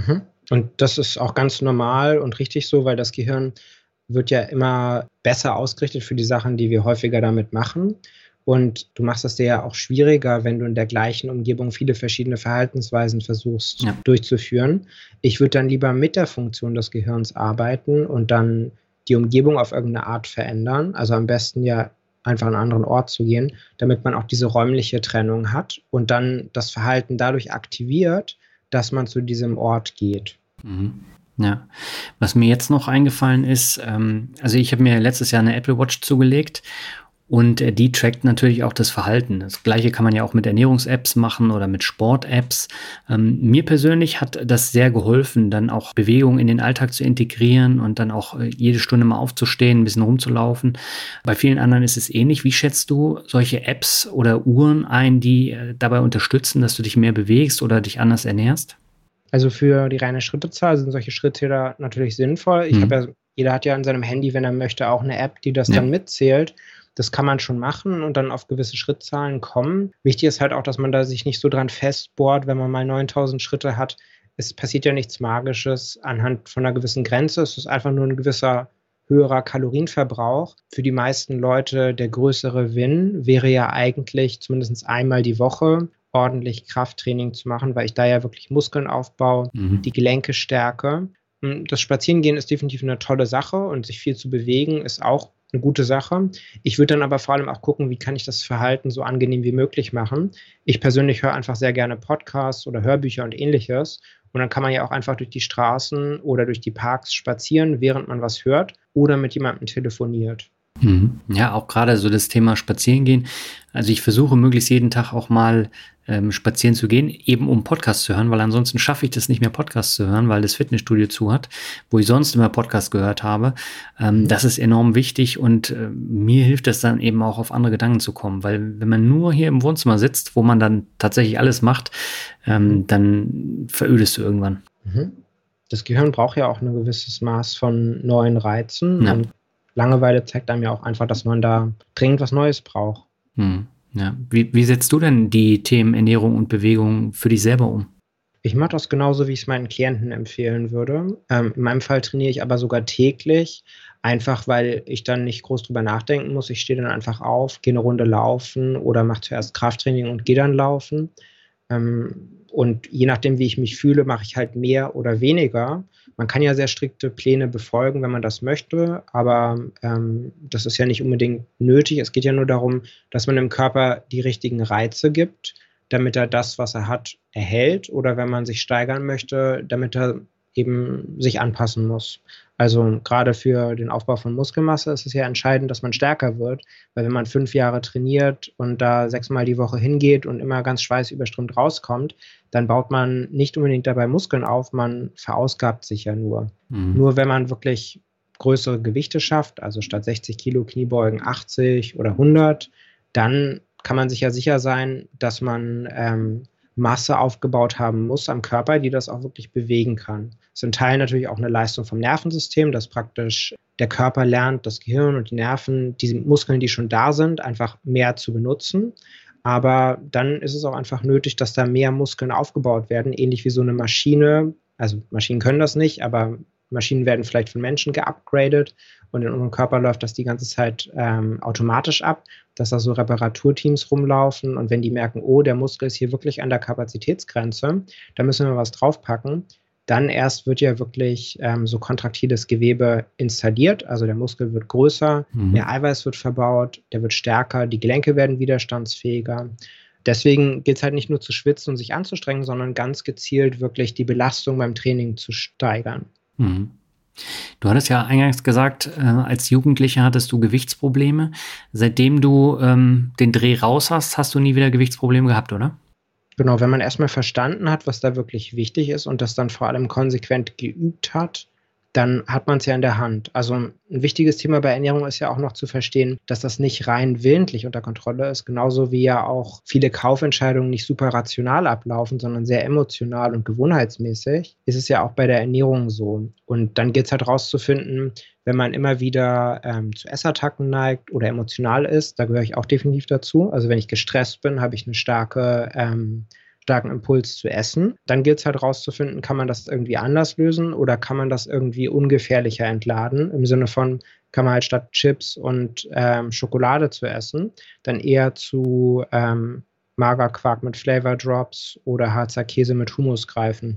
Und das ist auch ganz normal und richtig so, weil das Gehirn wird ja immer besser ausgerichtet für die Sachen, die wir häufiger damit machen. Und du machst es dir ja auch schwieriger, wenn du in der gleichen Umgebung viele verschiedene Verhaltensweisen versuchst ja. durchzuführen. Ich würde dann lieber mit der Funktion des Gehirns arbeiten und dann die Umgebung auf irgendeine Art verändern. Also am besten ja einfach an einen anderen Ort zu gehen, damit man auch diese räumliche Trennung hat und dann das Verhalten dadurch aktiviert, dass man zu diesem Ort geht. Mhm. Ja, was mir jetzt noch eingefallen ist, ähm, also ich habe mir letztes Jahr eine Apple Watch zugelegt. Und die trackt natürlich auch das Verhalten. Das Gleiche kann man ja auch mit Ernährungs-Apps machen oder mit Sport-Apps. Ähm, mir persönlich hat das sehr geholfen, dann auch Bewegung in den Alltag zu integrieren und dann auch äh, jede Stunde mal aufzustehen, ein bisschen rumzulaufen. Bei vielen anderen ist es ähnlich. Wie schätzt du solche Apps oder Uhren ein, die äh, dabei unterstützen, dass du dich mehr bewegst oder dich anders ernährst? Also für die reine Schrittezahl sind solche Schrittzähler natürlich sinnvoll. Ich Mhm. habe ja, jeder hat ja in seinem Handy, wenn er möchte, auch eine App, die das Ja. dann mitzählt. Das kann man schon machen und dann auf gewisse Schrittzahlen kommen. Wichtig ist halt auch, dass man da sich nicht so dran festbohrt, wenn man mal neuntausend Schritte hat. Es passiert ja nichts Magisches anhand von einer gewissen Grenze. Es ist einfach nur ein gewisser höherer Kalorienverbrauch. Für die meisten Leute der größere Win wäre ja eigentlich zumindest einmal die Woche ordentlich Krafttraining zu machen, weil ich da ja wirklich Muskeln aufbaue, mhm. die Gelenke stärke. Das Spazierengehen ist definitiv eine tolle Sache und sich viel zu bewegen ist auch eine gute Sache. Ich würde dann aber vor allem auch gucken, wie kann ich das Verhalten so angenehm wie möglich machen. Ich persönlich höre einfach sehr gerne Podcasts oder Hörbücher und ähnliches. Und dann kann man ja auch einfach durch die Straßen oder durch die Parks spazieren, während man was hört oder mit jemandem telefoniert. Ja, auch gerade so das Thema Spazierengehen. Also ich versuche möglichst jeden Tag auch mal ähm, spazieren zu gehen, eben um Podcasts zu hören, weil ansonsten schaffe ich das nicht mehr, Podcasts zu hören, weil das Fitnessstudio zu hat, wo ich sonst immer Podcasts gehört habe. Ähm, das ist enorm wichtig und äh, mir hilft es dann eben auch auf andere Gedanken zu kommen, weil wenn man nur hier im Wohnzimmer sitzt, wo man dann tatsächlich alles macht, ähm, dann verödest du irgendwann. Das Gehirn braucht ja auch ein gewisses Maß von neuen Reizen Ja. und Langeweile zeigt einem ja auch einfach, dass man da dringend was Neues braucht. Hm, ja. Wie, wie setzt du denn die Themen Ernährung und Bewegung für dich selber um? Ich mache das genauso, wie ich es meinen Klienten empfehlen würde. Ähm, in meinem Fall trainiere ich aber sogar täglich, einfach weil ich dann nicht groß drüber nachdenken muss. Ich stehe dann einfach auf, gehe eine Runde laufen oder mache zuerst Krafttraining und gehe dann laufen. Ähm, und je nachdem, wie ich mich fühle, mache ich halt mehr oder weniger. Man kann ja sehr strikte Pläne befolgen, wenn man das möchte, aber ähm, das ist ja nicht unbedingt nötig. Es geht ja nur darum, dass man dem Körper die richtigen Reize gibt, damit er das, was er hat, erhält oder wenn man sich steigern möchte, damit er eben sich anpassen muss. Also gerade für den Aufbau von Muskelmasse ist es ja entscheidend, dass man stärker wird, weil wenn man fünf Jahre trainiert und da sechsmal die Woche hingeht und immer ganz schweißüberströmt rauskommt, dann baut man nicht unbedingt dabei Muskeln auf, man verausgabt sich ja nur. Mhm. Nur wenn man wirklich größere Gewichte schafft, also statt sechzig Kilo Kniebeugen achtzig oder hundert, dann kann man sich ja sicher sein, dass man ähm, Masse aufgebaut haben muss am Körper, die das auch wirklich bewegen kann. Das ist in Teilen natürlich auch eine Leistung vom Nervensystem, dass praktisch der Körper lernt, das Gehirn und die Nerven, diese Muskeln, die schon da sind, einfach mehr zu benutzen. Aber dann ist es auch einfach nötig, dass da mehr Muskeln aufgebaut werden, ähnlich wie so eine Maschine. Also Maschinen können das nicht, aber Maschinen werden vielleicht von Menschen geupgradet und in unserem Körper läuft das die ganze Zeit ähm, automatisch ab, dass da so Reparaturteams rumlaufen und wenn die merken, oh, der Muskel ist hier wirklich an der Kapazitätsgrenze, da müssen wir was draufpacken, dann erst wird ja wirklich ähm, so kontraktiles Gewebe installiert, also der Muskel wird größer, mhm. mehr Eiweiß wird verbaut, der wird stärker, die Gelenke werden widerstandsfähiger. Deswegen gilt es halt nicht nur zu schwitzen und sich anzustrengen, sondern ganz gezielt wirklich die Belastung beim Training zu steigern. Mhm. Du hattest ja eingangs gesagt, äh, als Jugendlicher hattest du Gewichtsprobleme. Seitdem du ähm, den Dreh raus hast, hast du nie wieder Gewichtsprobleme gehabt, oder? Genau, wenn man erstmal verstanden hat, was da wirklich wichtig ist und das dann vor allem konsequent geübt hat, dann hat man es ja in der Hand. Also ein wichtiges Thema bei Ernährung ist ja auch noch zu verstehen, dass das nicht rein willentlich unter Kontrolle ist, genauso wie ja auch viele Kaufentscheidungen nicht super rational ablaufen, sondern sehr emotional und gewohnheitsmäßig, ist es ja auch bei der Ernährung so. Und dann gilt es halt rauszufinden, wenn man immer wieder ähm, zu Essattacken neigt oder emotional ist, da gehöre ich auch definitiv dazu. Also wenn ich gestresst bin, habe ich eine starke ähm, starken Impuls zu essen. Dann gilt es halt rauszufinden, kann man das irgendwie anders lösen oder kann man das irgendwie ungefährlicher entladen, im Sinne von, kann man halt statt Chips und ähm, Schokolade zu essen, dann eher zu ähm, Magerquark mit Flavor Drops oder Harzer Käse mit Hummus greifen.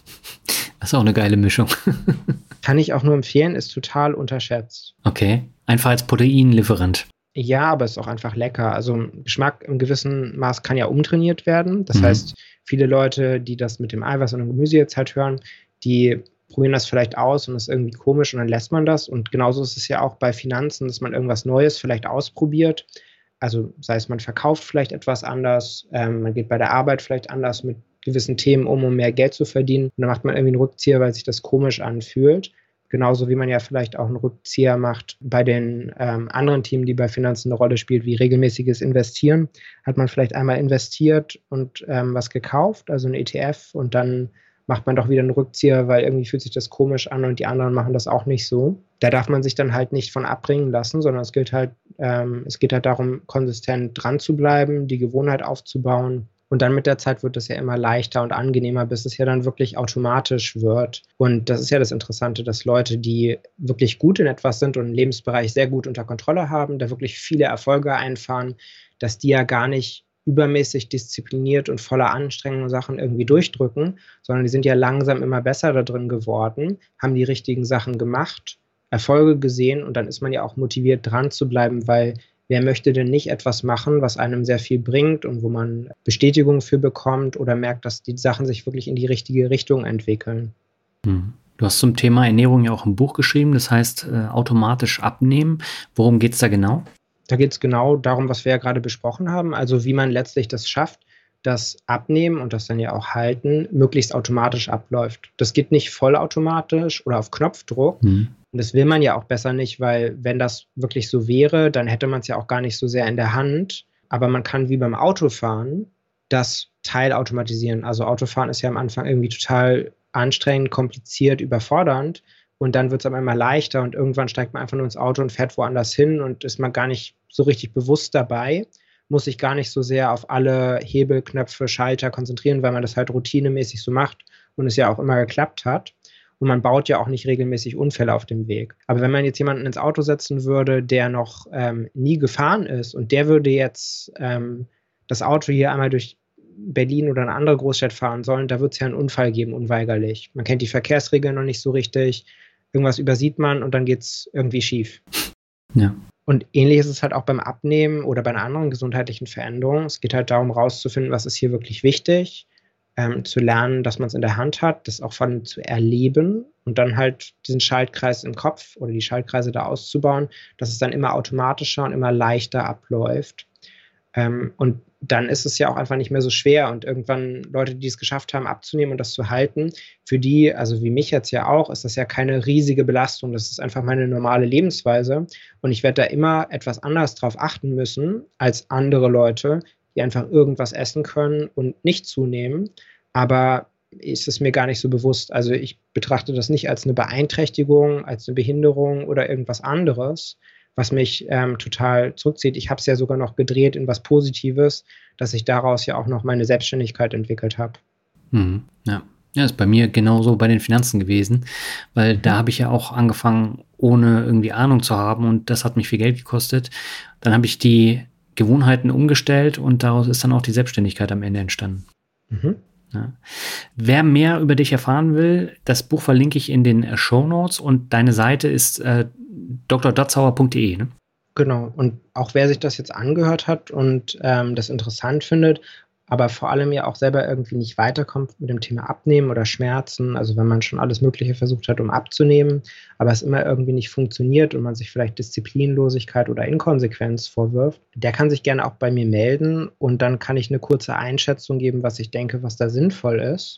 Das ist auch eine geile Mischung. Kann ich auch nur empfehlen, ist total unterschätzt. Okay, einfach als Proteinlieferant. Ja, aber ist auch einfach lecker. Also Geschmack im gewissen Maß kann ja umtrainiert werden. Das Mhm. heißt, viele Leute, die das mit dem Eiweiß und dem Gemüse jetzt halt hören, die probieren das vielleicht aus und ist irgendwie komisch und dann lässt man das. Und genauso ist es ja auch bei Finanzen, dass man irgendwas Neues vielleicht ausprobiert. Also sei es, man verkauft vielleicht etwas anders, ähm, man geht bei der Arbeit vielleicht anders mit gewissen Themen um, um mehr Geld zu verdienen. Und dann macht man irgendwie einen Rückzieher, weil sich das komisch anfühlt. Genauso wie man ja vielleicht auch einen Rückzieher macht bei den ähm, anderen Themen, die bei Finanzen eine Rolle spielt, wie regelmäßiges Investieren. Hat man vielleicht einmal investiert und ähm, was gekauft, also ein E T F, und dann macht man doch wieder einen Rückzieher, weil irgendwie fühlt sich das komisch an und die anderen machen das auch nicht so. Da darf man sich dann halt nicht von abbringen lassen, sondern es gilt halt, ähm, es geht halt darum, konsistent dran zu bleiben, die Gewohnheit aufzubauen. Und dann mit der Zeit wird es ja immer leichter und angenehmer, bis es ja dann wirklich automatisch wird. Und das ist ja das Interessante, dass Leute, die wirklich gut in etwas sind und einen Lebensbereich sehr gut unter Kontrolle haben, da wirklich viele Erfolge einfahren, dass die ja gar nicht übermäßig diszipliniert und voller Anstrengung Sachen irgendwie durchdrücken, sondern die sind ja langsam immer besser da drin geworden, haben die richtigen Sachen gemacht, Erfolge gesehen und dann ist man ja auch motiviert dran zu bleiben, weil wer möchte denn nicht etwas machen, was einem sehr viel bringt und wo man Bestätigung für bekommt oder merkt, dass die Sachen sich wirklich in die richtige Richtung entwickeln? Hm. Du hast zum Thema Ernährung ja auch ein Buch geschrieben, das heißt äh, automatisch abnehmen. Worum geht es da genau? Da geht es genau darum, was wir ja gerade besprochen haben, also wie man letztlich das schafft, dass Abnehmen und das dann ja auch Halten möglichst automatisch abläuft. Das geht nicht vollautomatisch oder auf Knopfdruck. Hm. Und das will man ja auch besser nicht, weil wenn das wirklich so wäre, dann hätte man es ja auch gar nicht so sehr in der Hand. Aber man kann wie beim Autofahren das teilautomatisieren. Also Autofahren ist ja am Anfang irgendwie total anstrengend, kompliziert, überfordernd. Und dann wird es am einmal leichter und irgendwann steigt man einfach nur ins Auto und fährt woanders hin und ist man gar nicht so richtig bewusst dabei, muss sich gar nicht so sehr auf alle Hebel, Knöpfe, Schalter konzentrieren, weil man das halt routinemäßig so macht und es ja auch immer geklappt hat. Und man baut ja auch nicht regelmäßig Unfälle auf dem Weg. Aber wenn man jetzt jemanden ins Auto setzen würde, der noch ähm, nie gefahren ist und der würde jetzt ähm, das Auto hier einmal durch Berlin oder eine andere Großstadt fahren sollen, da wird es ja einen Unfall geben, unweigerlich. Man kennt die Verkehrsregeln noch nicht so richtig, irgendwas übersieht man und dann geht es irgendwie schief. Ja. Und ähnlich ist es halt auch beim Abnehmen oder bei einer anderen gesundheitlichen Veränderung. Es geht halt darum, rauszufinden, was ist hier wirklich wichtig, ähm, zu lernen, dass man es in der Hand hat, das auch von zu erleben und dann halt diesen Schaltkreis im Kopf oder die Schaltkreise da auszubauen, dass es dann immer automatischer und immer leichter abläuft. Ähm, und dann ist es ja auch einfach nicht mehr so schwer und irgendwann Leute, die es geschafft haben, abzunehmen und das zu halten, für die, also wie mich jetzt ja auch, ist das ja keine riesige Belastung. Das ist einfach meine normale Lebensweise und ich werde da immer etwas anders drauf achten müssen als andere Leute, die einfach irgendwas essen können und nicht zunehmen, aber ist es mir gar nicht so bewusst. Also ich betrachte das nicht als eine Beeinträchtigung, als eine Behinderung oder irgendwas anderes, was mich ähm, total zurückzieht. Ich habe es ja sogar noch gedreht in was Positives, dass ich daraus ja auch noch meine Selbstständigkeit entwickelt habe. Mhm. Ja. Ja, ist bei mir genauso bei den Finanzen gewesen, weil mhm. da habe ich ja auch angefangen, ohne irgendwie Ahnung zu haben und das hat mich viel Geld gekostet. Dann habe ich die Gewohnheiten umgestellt und daraus ist dann auch die Selbstständigkeit am Ende entstanden. Mhm. Ja. Wer mehr über dich erfahren will, das Buch verlinke ich in den Shownotes und deine Seite ist äh, d r datzauer punkt de, ne? Genau, und auch wer sich das jetzt angehört hat und ähm, das interessant findet, aber vor allem ja auch selber irgendwie nicht weiterkommt mit dem Thema Abnehmen oder Schmerzen, also wenn man schon alles Mögliche versucht hat, um abzunehmen, aber es immer irgendwie nicht funktioniert und man sich vielleicht Disziplinlosigkeit oder Inkonsequenz vorwirft, der kann sich gerne auch bei mir melden und dann kann ich eine kurze Einschätzung geben, was ich denke, was da sinnvoll ist,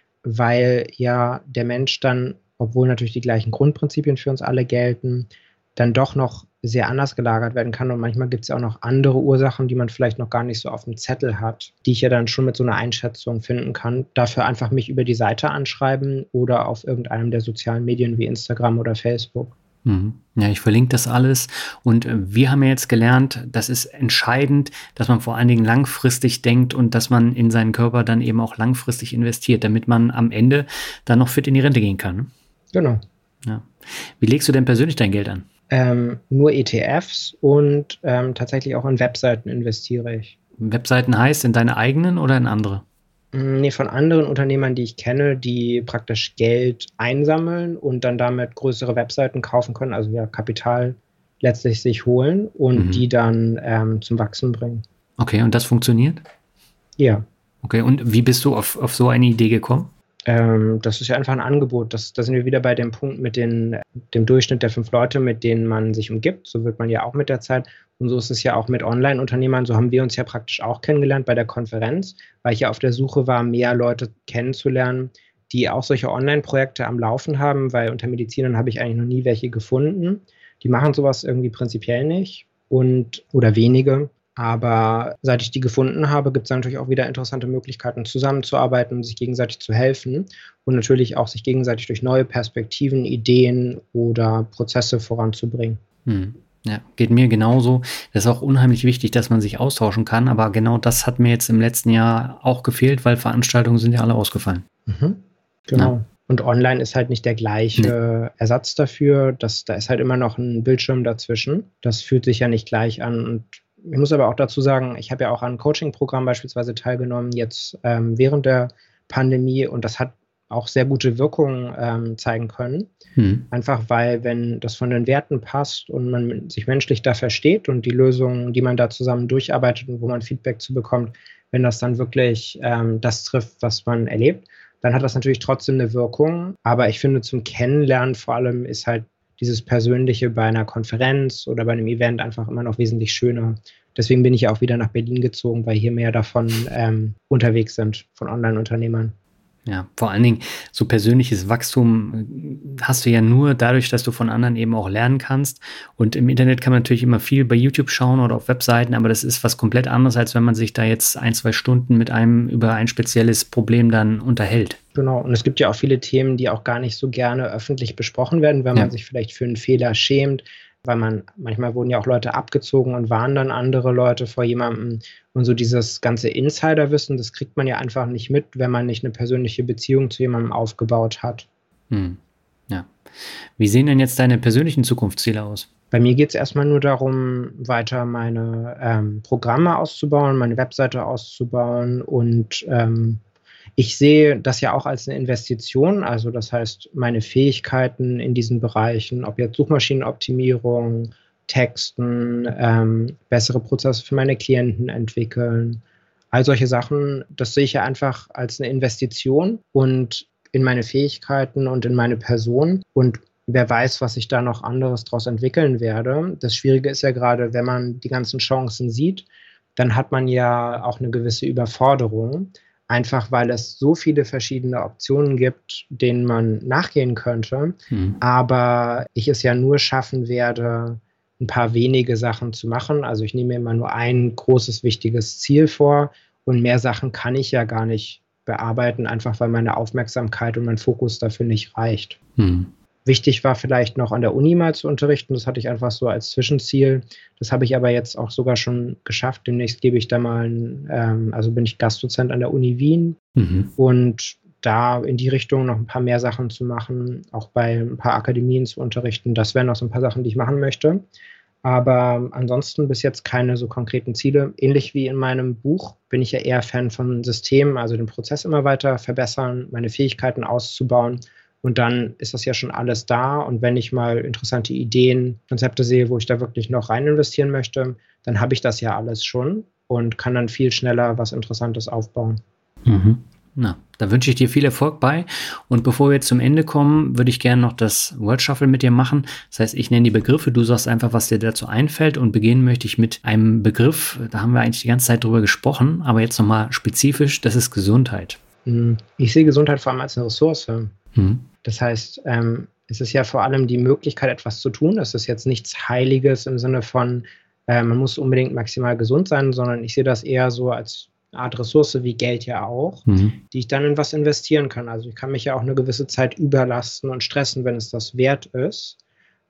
weil ja der Mensch dann, obwohl natürlich die gleichen Grundprinzipien für uns alle gelten, dann doch noch sehr anders gelagert werden kann. Und manchmal gibt es ja auch noch andere Ursachen, die man vielleicht noch gar nicht so auf dem Zettel hat, die ich ja dann schon mit so einer Einschätzung finden kann. Dafür einfach mich über die Seite anschreiben oder auf irgendeinem der sozialen Medien wie Instagram oder Facebook. Mhm. Ja, ich verlinke das alles und äh, wir haben ja jetzt gelernt, das ist entscheidend, dass man vor allen Dingen langfristig denkt und dass man in seinen Körper dann eben auch langfristig investiert, damit man am Ende dann noch fit in die Rente gehen kann. Ne? Genau. Ja. Wie legst du denn persönlich dein Geld an? Ähm, nur E T Fs und ähm, tatsächlich auch in Webseiten investiere ich. Webseiten heißt in deine eigenen oder in andere? Nee, von anderen Unternehmern, die ich kenne, die praktisch Geld einsammeln und dann damit größere Webseiten kaufen können, also ja Kapital letztlich sich holen und Mhm. die dann ähm, zum Wachsen bringen. Okay, und das funktioniert? Ja. Okay, und wie bist du auf, auf so eine Idee gekommen? Ähm, das ist ja einfach ein Angebot. Das, da sind wir wieder bei dem Punkt mit den, dem Durchschnitt der fünf Leute, mit denen man sich umgibt. So wird man ja auch mit der Zeit. Und so ist es ja auch mit Online-Unternehmern. So haben wir uns ja praktisch auch kennengelernt bei der Konferenz, weil ich ja auf der Suche war, mehr Leute kennenzulernen, die auch solche Online-Projekte am Laufen haben, weil unter Medizinern habe ich eigentlich noch nie welche gefunden. Die machen sowas irgendwie prinzipiell nicht und oder wenige. Aber seit ich die gefunden habe, gibt es natürlich auch wieder interessante Möglichkeiten, zusammenzuarbeiten, sich gegenseitig zu helfen und natürlich auch sich gegenseitig durch neue Perspektiven, Ideen oder Prozesse voranzubringen. Hm. Ja, geht mir genauso. Das ist auch unheimlich wichtig, dass man sich austauschen kann. Aber genau das hat mir jetzt im letzten Jahr auch gefehlt, weil Veranstaltungen sind ja alle ausgefallen. Mhm, genau. Ja. Und online ist halt nicht der gleiche Nee. Ersatz dafür. Das, da ist halt immer noch ein Bildschirm dazwischen. Das fühlt sich ja nicht gleich an. Und ich muss aber auch dazu sagen, ich habe ja auch an einem Coaching-Programm beispielsweise teilgenommen, jetzt ähm, während der Pandemie. Und das hat auch sehr gute Wirkungen ähm, zeigen können. Hm. Einfach weil, wenn das von den Werten passt und man sich menschlich da versteht und die Lösungen, die man da zusammen durcharbeitet und wo man Feedback zu bekommt, wenn das dann wirklich ähm, das trifft, was man erlebt, dann hat das natürlich trotzdem eine Wirkung. Aber ich finde, zum Kennenlernen vor allem ist halt dieses Persönliche bei einer Konferenz oder bei einem Event einfach immer noch wesentlich schöner. Deswegen bin ich ja auch wieder nach Berlin gezogen, weil hier mehr davon ähm, unterwegs sind, von Online-Unternehmern. Ja, vor allen Dingen so persönliches Wachstum hast du ja nur dadurch, dass du von anderen eben auch lernen kannst. Und im Internet kann man natürlich immer viel bei YouTube schauen oder auf Webseiten, aber das ist was komplett anderes, als wenn man sich da jetzt ein, zwei Stunden mit einem über ein spezielles Problem dann unterhält. Genau, und es gibt ja auch viele Themen, die auch gar nicht so gerne öffentlich besprochen werden, wenn Ja. man sich vielleicht für einen Fehler schämt, weil man, manchmal wurden ja auch Leute abgezogen und warnen dann andere Leute vor jemandem. Und so dieses ganze Insiderwissen, das kriegt man ja einfach nicht mit, wenn man nicht eine persönliche Beziehung zu jemandem aufgebaut hat. Hm. Ja. Wie sehen denn jetzt deine persönlichen Zukunftsziele aus? Bei mir geht es erstmal nur darum, weiter meine ähm, Programme auszubauen, meine Webseite auszubauen und ähm, ich sehe das ja auch als eine Investition, also das heißt, meine Fähigkeiten in diesen Bereichen, ob jetzt Suchmaschinenoptimierung, Texten, ähm, bessere Prozesse für meine Klienten entwickeln, all solche Sachen, das sehe ich ja einfach als eine Investition und in meine Fähigkeiten und in meine Person und wer weiß, was ich da noch anderes daraus entwickeln werde. Das Schwierige ist ja gerade, wenn man die ganzen Chancen sieht, dann hat man ja auch eine gewisse Überforderung. Einfach weil es so viele verschiedene Optionen gibt, denen man nachgehen könnte. Mhm. Aber ich es ja nur schaffen werde, ein paar wenige Sachen zu machen. Also ich nehme mir immer nur ein großes, wichtiges Ziel vor und mehr Sachen kann ich ja gar nicht bearbeiten, einfach weil meine Aufmerksamkeit und mein Fokus dafür nicht reicht. Mhm. Wichtig war vielleicht noch an der Uni mal zu unterrichten. Das hatte ich einfach so als Zwischenziel. Das habe ich aber jetzt auch sogar schon geschafft. Demnächst gebe ich da mal, ein, ähm, also bin ich Gastdozent an der Uni Wien. Mhm. Und da in die Richtung noch ein paar mehr Sachen zu machen, auch bei ein paar Akademien zu unterrichten. Das wären noch so ein paar Sachen, die ich machen möchte. Aber ansonsten bis jetzt keine so konkreten Ziele. Ähnlich wie in meinem Buch bin ich ja eher Fan von Systemen, also den Prozess immer weiter verbessern, meine Fähigkeiten auszubauen. Und dann ist das ja schon alles da. Und wenn ich mal interessante Ideen, Konzepte sehe, wo ich da wirklich noch rein investieren möchte, dann habe ich das ja alles schon und kann dann viel schneller was Interessantes aufbauen. Mhm. Na, da wünsche ich dir viel Erfolg bei. Und bevor wir jetzt zum Ende kommen, würde ich gerne noch das Word Shuffle mit dir machen. Das heißt, ich nenne die Begriffe, du sagst einfach, was dir dazu einfällt. Und beginnen möchte ich mit einem Begriff, da haben wir eigentlich die ganze Zeit drüber gesprochen, aber jetzt nochmal spezifisch, das ist Gesundheit. Ich sehe Gesundheit vor allem als eine Ressource. Mhm. Das heißt, ähm, es ist ja vor allem die Möglichkeit, etwas zu tun. Es ist jetzt nichts Heiliges im Sinne von, äh, man muss unbedingt maximal gesund sein, sondern ich sehe das eher so als eine Art Ressource, wie Geld ja auch, Mhm. die ich dann in was investieren kann. Also ich kann mich ja auch eine gewisse Zeit überlasten und stressen, wenn es das wert ist.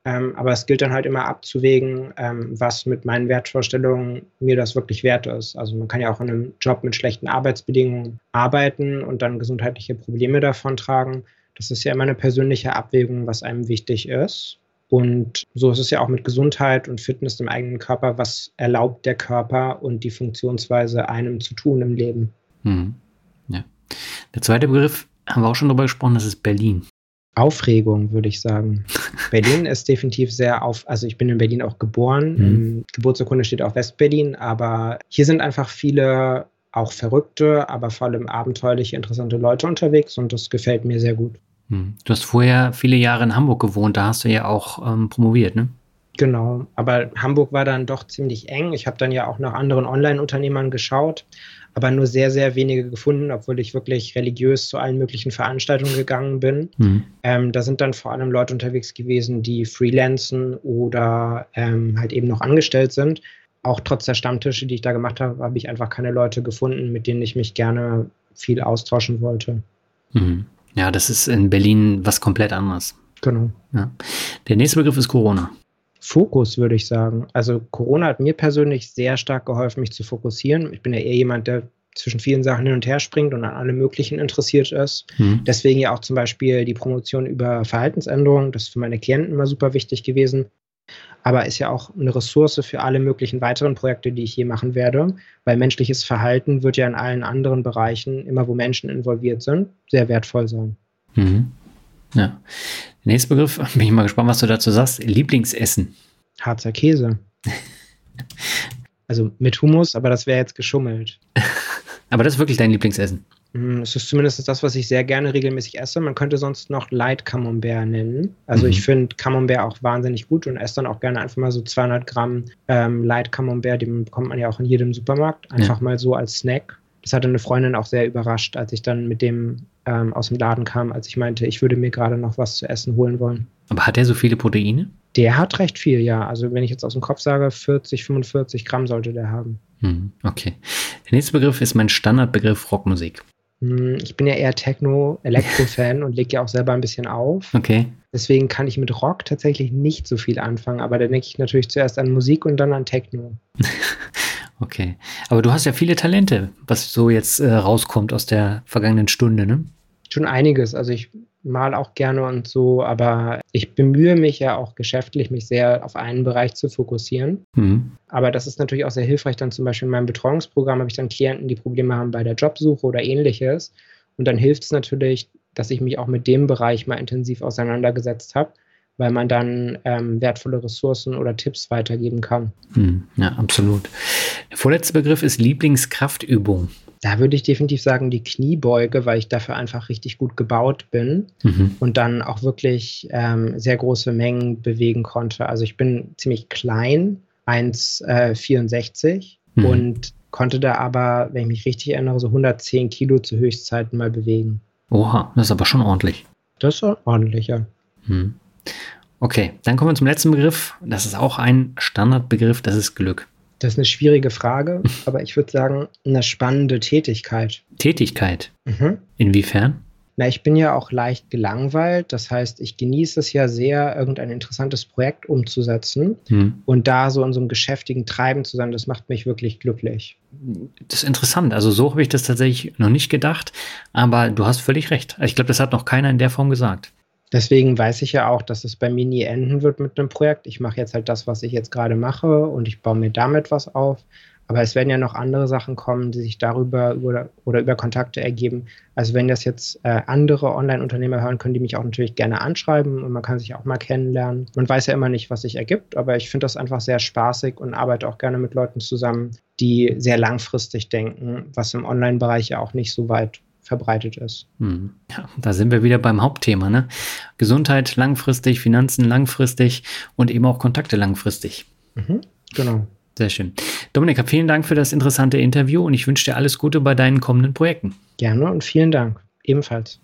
Ähm, aber es gilt dann halt immer abzuwägen, ähm, was mit meinen Wertvorstellungen mir das wirklich wert ist. Also man kann ja auch in einem Job mit schlechten Arbeitsbedingungen arbeiten und dann gesundheitliche Probleme davontragen. Das ist ja immer eine persönliche Abwägung, was einem wichtig ist. Und so ist es ja auch mit Gesundheit und Fitness im eigenen Körper. Was erlaubt der Körper und die Funktionsweise einem zu tun im Leben? Mhm. Ja. Der zweite Begriff, haben wir auch schon drüber gesprochen, das ist Berlin. Aufregung, würde ich sagen. Berlin ist definitiv sehr auf, also ich bin in Berlin auch geboren. Mhm. Im Geburtsurkunde steht auch Westberlin, aber hier sind einfach viele auch verrückte, aber vor allem abenteuerliche, interessante Leute unterwegs und das gefällt mir sehr gut. Mhm. Du hast vorher viele Jahre in Hamburg gewohnt, da hast du ja auch ähm, promoviert, ne? Genau, aber Hamburg war dann doch ziemlich eng. Ich habe dann ja auch nach anderen Online-Unternehmern geschaut, aber nur sehr, sehr wenige gefunden, obwohl ich wirklich religiös zu allen möglichen Veranstaltungen gegangen bin. Mhm. Ähm, da sind dann vor allem Leute unterwegs gewesen, die freelancen oder ähm, halt eben noch angestellt sind. Auch trotz der Stammtische, die ich da gemacht habe, habe ich einfach keine Leute gefunden, mit denen ich mich gerne viel austauschen wollte. Mhm. Ja, das ist in Berlin was komplett anderes. Genau. Ja. Der nächste Begriff ist Corona. Fokus, würde ich sagen. Also Corona hat mir persönlich sehr stark geholfen, mich zu fokussieren. Ich bin ja eher jemand, der zwischen vielen Sachen hin und her springt und an allem Möglichen interessiert ist. Mhm. Deswegen ja auch zum Beispiel die Promotion über Verhaltensänderungen. Das ist für meine Klienten immer super wichtig gewesen. Aber ist ja auch eine Ressource für alle möglichen weiteren Projekte, die ich je machen werde. Weil menschliches Verhalten wird ja in allen anderen Bereichen, immer wo Menschen involviert sind, sehr wertvoll sein. Mhm. Ja. Der nächste Begriff, bin ich mal gespannt, was du dazu sagst. Lieblingsessen. Harzer Käse. Also mit Hummus, aber das wäre jetzt geschummelt. Aber das ist wirklich dein Lieblingsessen? Es ist zumindest das, was ich sehr gerne regelmäßig esse. Man könnte sonst noch Light Camembert nennen. Also mhm. ich finde Camembert auch wahnsinnig gut und esse dann auch gerne einfach mal so zweihundert Gramm ähm, Light Camembert. Den bekommt man ja auch in jedem Supermarkt. Einfach ja. mal so als Snack. Das hatte eine Freundin auch sehr überrascht, als ich dann mit dem ähm, aus dem Laden kam, als ich meinte, ich würde mir gerade noch was zu essen holen wollen. Aber hat der so viele Proteine? Der hat recht viel, ja. Also wenn ich jetzt aus dem Kopf sage, vierzig, fünfundvierzig Gramm sollte der haben. Hm, okay. Der nächste Begriff ist mein Standardbegriff Rockmusik. Ich bin ja eher Techno-Elektro-Fan und lege ja auch selber ein bisschen auf. Okay. Deswegen kann ich mit Rock tatsächlich nicht so viel anfangen. Aber da denke ich natürlich zuerst an Musik und dann an Techno. Okay. Aber du hast ja viele Talente, was so jetzt äh, rauskommt aus der vergangenen Stunde, ne? Schon einiges. Also ich mal auch gerne und so, aber ich bemühe mich ja auch geschäftlich, mich sehr auf einen Bereich zu fokussieren. Mhm. Aber das ist natürlich auch sehr hilfreich. Dann zum Beispiel in meinem Betreuungsprogramm habe ich dann Klienten, die Probleme haben bei der Jobsuche oder ähnliches. Und dann hilft es natürlich, dass ich mich auch mit dem Bereich mal intensiv auseinandergesetzt habe, weil man dann ähm, wertvolle Ressourcen oder Tipps weitergeben kann. Mhm. Ja, absolut. Der vorletzte Begriff ist Lieblingskraftübung. Da würde ich definitiv sagen, die Kniebeuge, weil ich dafür einfach richtig gut gebaut bin mhm. und dann auch wirklich ähm, sehr große Mengen bewegen konnte. Also ich bin ziemlich klein, eins Komma vierundsechzig mhm. und konnte da aber, wenn ich mich richtig erinnere, so hundertzehn Kilo zu Höchstzeiten mal bewegen. Oha, das ist aber schon ordentlich. Das ist ordentlich, ja. Mhm. Okay, dann kommen wir zum letzten Begriff. Das ist auch ein Standardbegriff, das ist Glück. Das ist eine schwierige Frage, aber ich würde sagen, eine spannende Tätigkeit. Tätigkeit? Mhm. Inwiefern? Na, ich bin ja auch leicht gelangweilt. Das heißt, ich genieße es ja sehr, irgendein interessantes Projekt umzusetzen. Mhm. Und da so in so einem geschäftigen Treiben zu sein, das macht mich wirklich glücklich. Das ist interessant. Also so habe ich das tatsächlich noch nicht gedacht. Aber du hast völlig recht. Ich glaube, das hat noch keiner in der Form gesagt. Deswegen weiß ich ja auch, dass es bei mir nie enden wird mit einem Projekt. Ich mache jetzt halt das, was ich jetzt gerade mache und ich baue mir damit was auf. Aber es werden ja noch andere Sachen kommen, die sich darüber oder, oder über Kontakte ergeben. Also wenn das jetzt äh, andere Online-Unternehmer hören, können die mich auch natürlich gerne anschreiben und man kann sich auch mal kennenlernen. Man weiß ja immer nicht, was sich ergibt, aber ich finde das einfach sehr spaßig und arbeite auch gerne mit Leuten zusammen, die sehr langfristig denken, was im Online-Bereich ja auch nicht so weit verbreitet ist. Hm. Ja, da sind wir wieder beim Hauptthema, ne? Gesundheit langfristig, Finanzen langfristig und eben auch Kontakte langfristig. Mhm, genau. Sehr schön. Dominik, vielen Dank für das interessante Interview und ich wünsche dir alles Gute bei deinen kommenden Projekten. Gerne und vielen Dank. Ebenfalls.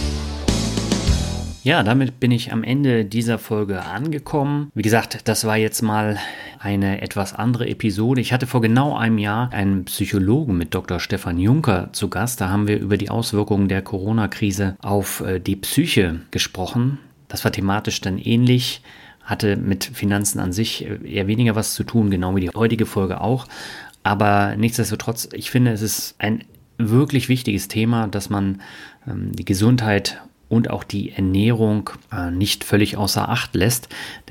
Ja, damit bin ich am Ende dieser Folge angekommen. Wie gesagt, das war jetzt mal eine etwas andere Episode. Ich hatte vor genau einem Jahr einen Psychologen mit Doktor Stefan Juncker zu Gast. Da haben wir über die Auswirkungen der Corona-Krise auf die Psyche gesprochen. Das war thematisch dann ähnlich hatte mit Finanzen an sich eher weniger was zu tun, genau wie die heutige Folge auch. Aber nichtsdestotrotz, ich finde, es ist ein wirklich wichtiges Thema, dass man ähm, die Gesundheit und auch die Ernährung äh, nicht völlig außer Acht lässt.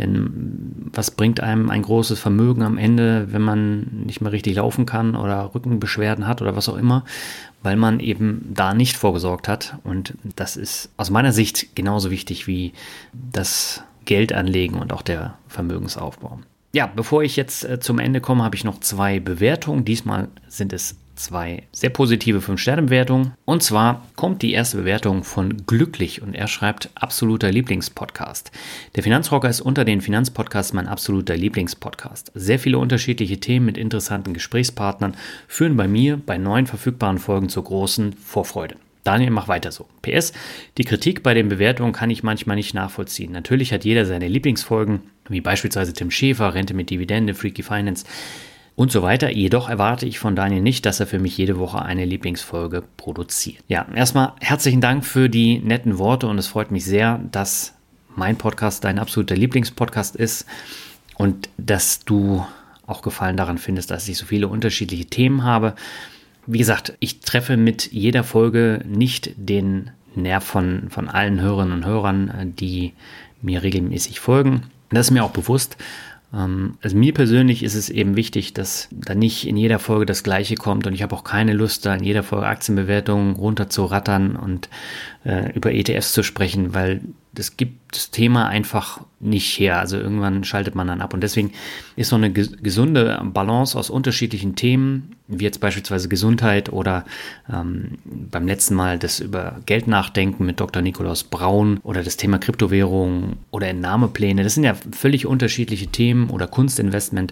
Denn was bringt einem ein großes Vermögen am Ende, wenn man nicht mehr richtig laufen kann oder Rückenbeschwerden hat oder was auch immer, weil man eben da nicht vorgesorgt hat. Und das ist aus meiner Sicht genauso wichtig wie das Geldanlegen und auch der Vermögensaufbau. Ja, bevor ich jetzt äh, zum Ende komme, habe ich noch zwei Bewertungen. Diesmal sind es zwei sehr positive fünf Sterne Bewertungen. Und zwar kommt die erste Bewertung von Glücklich und er schreibt, absoluter Lieblingspodcast. Der Finanzrocker ist unter den Finanzpodcasts mein absoluter Lieblingspodcast. Sehr viele unterschiedliche Themen mit interessanten Gesprächspartnern führen bei mir bei neuen verfügbaren Folgen zur großen Vorfreude. Daniel, mach weiter so. P S, die Kritik bei den Bewertungen kann ich manchmal nicht nachvollziehen. Natürlich hat jeder seine Lieblingsfolgen, wie beispielsweise Tim Schäfer, Rente mit Dividende, Freaky Finance und so weiter. Jedoch erwarte ich von Daniel nicht, dass er für mich jede Woche eine Lieblingsfolge produziert. Ja, erstmal herzlichen Dank für die netten Worte und es freut mich sehr, dass mein Podcast dein absoluter Lieblingspodcast ist und dass du auch Gefallen daran findest, dass ich so viele unterschiedliche Themen habe. Wie gesagt, ich treffe mit jeder Folge nicht den Nerv von, von allen Hörerinnen und Hörern, die mir regelmäßig folgen. Das ist mir auch bewusst. Also mir persönlich ist es eben wichtig, dass da nicht in jeder Folge das Gleiche kommt und ich habe auch keine Lust, da in jeder Folge Aktienbewertungen runter zu rattern und äh, über E T Fs zu sprechen, weil das gibt das Thema einfach nicht her. Also irgendwann schaltet man dann ab und deswegen ist so eine gesunde Balance aus unterschiedlichen Themen, wie jetzt beispielsweise Gesundheit oder ähm, beim letzten Mal das über Geld nachdenken mit Doktor Nikolaus Braun oder das Thema Kryptowährung oder Entnahmepläne. Das sind ja völlig unterschiedliche Themen oder Kunstinvestment.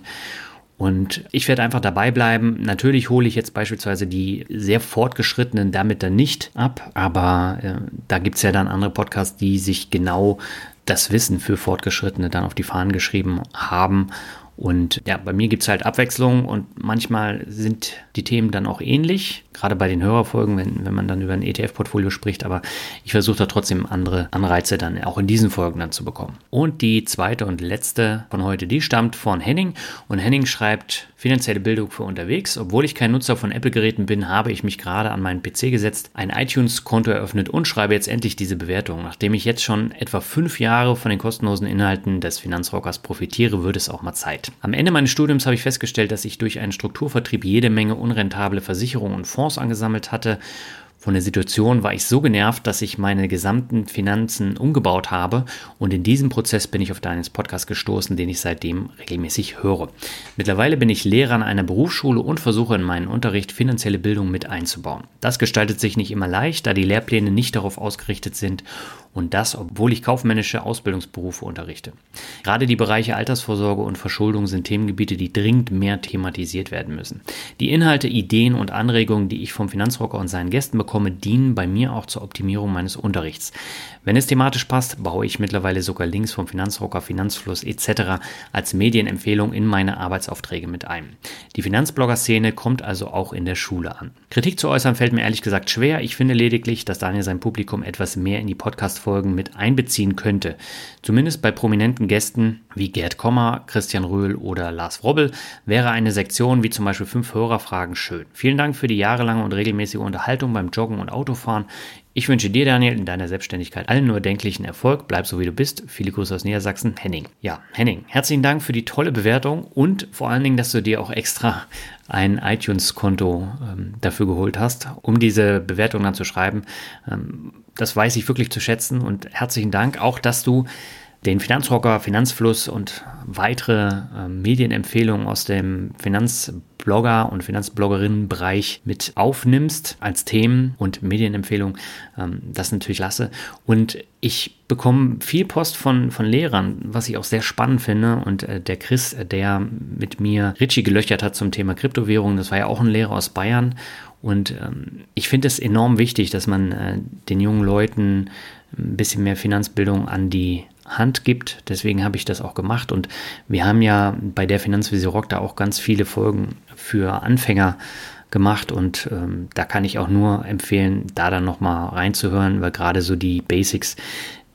Und ich werde einfach dabei bleiben. Natürlich hole ich jetzt beispielsweise die sehr fortgeschrittenen damit dann nicht ab, aber äh, da gibt es ja dann andere Podcasts, die sich genau das Wissen für Fortgeschrittene dann auf die Fahnen geschrieben haben. Und ja, bei mir gibt es halt Abwechslung und manchmal sind die Themen dann auch ähnlich, gerade bei den Hörerfolgen, wenn, wenn man dann über ein E T F-Portfolio spricht, aber ich versuche da trotzdem andere Anreize dann auch in diesen Folgen dann zu bekommen. Und die zweite und letzte von heute, die stammt von Henning und Henning schreibt, finanzielle Bildung für unterwegs. Obwohl ich kein Nutzer von Apple-Geräten bin, habe ich mich gerade an meinen P C gesetzt, ein iTunes-Konto eröffnet und schreibe jetzt endlich diese Bewertung. Nachdem ich jetzt schon etwa fünf Jahre von den kostenlosen Inhalten des Finanzrockers profitiere, wird es auch mal Zeit. Am Ende meines Studiums habe ich festgestellt, dass ich durch einen Strukturvertrieb jede Menge unrentable Versicherungen und Fonds angesammelt hatte. Von der Situation war ich so genervt, dass ich meine gesamten Finanzen umgebaut habe und in diesem Prozess bin ich auf Daniels Podcast gestoßen, den ich seitdem regelmäßig höre. Mittlerweile bin ich Lehrer an einer Berufsschule und versuche in meinen Unterricht finanzielle Bildung mit einzubauen. Das gestaltet sich nicht immer leicht, da die Lehrpläne nicht darauf ausgerichtet sind und das, obwohl ich kaufmännische Ausbildungsberufe unterrichte. Gerade die Bereiche Altersvorsorge und Verschuldung sind Themengebiete, die dringend mehr thematisiert werden müssen. Die Inhalte, Ideen und Anregungen, die ich vom Finanzrocker und seinen Gästen bekomme, dienen bei mir auch zur Optimierung meines Unterrichts. Wenn es thematisch passt, baue ich mittlerweile sogar Links vom Finanzrocker, Finanzfluss et cetera als Medienempfehlung in meine Arbeitsaufträge mit ein. Die Finanzblogger-Szene kommt also auch in der Schule an. Kritik zu äußern fällt mir ehrlich gesagt schwer. Ich finde lediglich, dass Daniel sein Publikum etwas mehr in die Podcast-Folgen mit einbeziehen könnte. Zumindest bei prominenten Gästen wie Gerd Kommer, Christian Röhl oder Lars Wrobbel wäre eine Sektion wie zum Beispiel fünf Hörerfragen schön. Vielen Dank für die jahrelange und regelmäßige Unterhaltung beim Joggen und Autofahren. Ich wünsche dir, Daniel, in deiner Selbstständigkeit allen nur denklichen Erfolg. Bleib so, wie du bist. Viele Grüße aus Niedersachsen. Henning. Ja, Henning, herzlichen Dank für die tolle Bewertung und vor allen Dingen, dass du dir auch extra ein iTunes-Konto ähm, dafür geholt hast, um diese Bewertung dann zu schreiben. Ähm, das weiß ich wirklich zu schätzen und herzlichen Dank auch, dass du den Finanzrocker, Finanzfluss und weitere äh, Medienempfehlungen aus dem Finanzblogger- und Finanzbloggerinnenbereich mit aufnimmst als Themen und Medienempfehlungen. Ähm, das ist natürlich klasse. Und ich bekomme viel Post von, von Lehrern, was ich auch sehr spannend finde. Und äh, der Chris, der mit mir Ritchie gelöchert hat zum Thema Kryptowährungen, das war ja auch ein Lehrer aus Bayern. Und ähm, ich finde es enorm wichtig, dass man äh, den jungen Leuten ein bisschen mehr Finanzbildung an die Hand gibt. Deswegen habe ich das auch gemacht und wir haben ja bei der Finanzvisier Rock da auch ganz viele Folgen für Anfänger gemacht und ähm, da kann ich auch nur empfehlen, da dann nochmal reinzuhören, weil gerade so die Basics,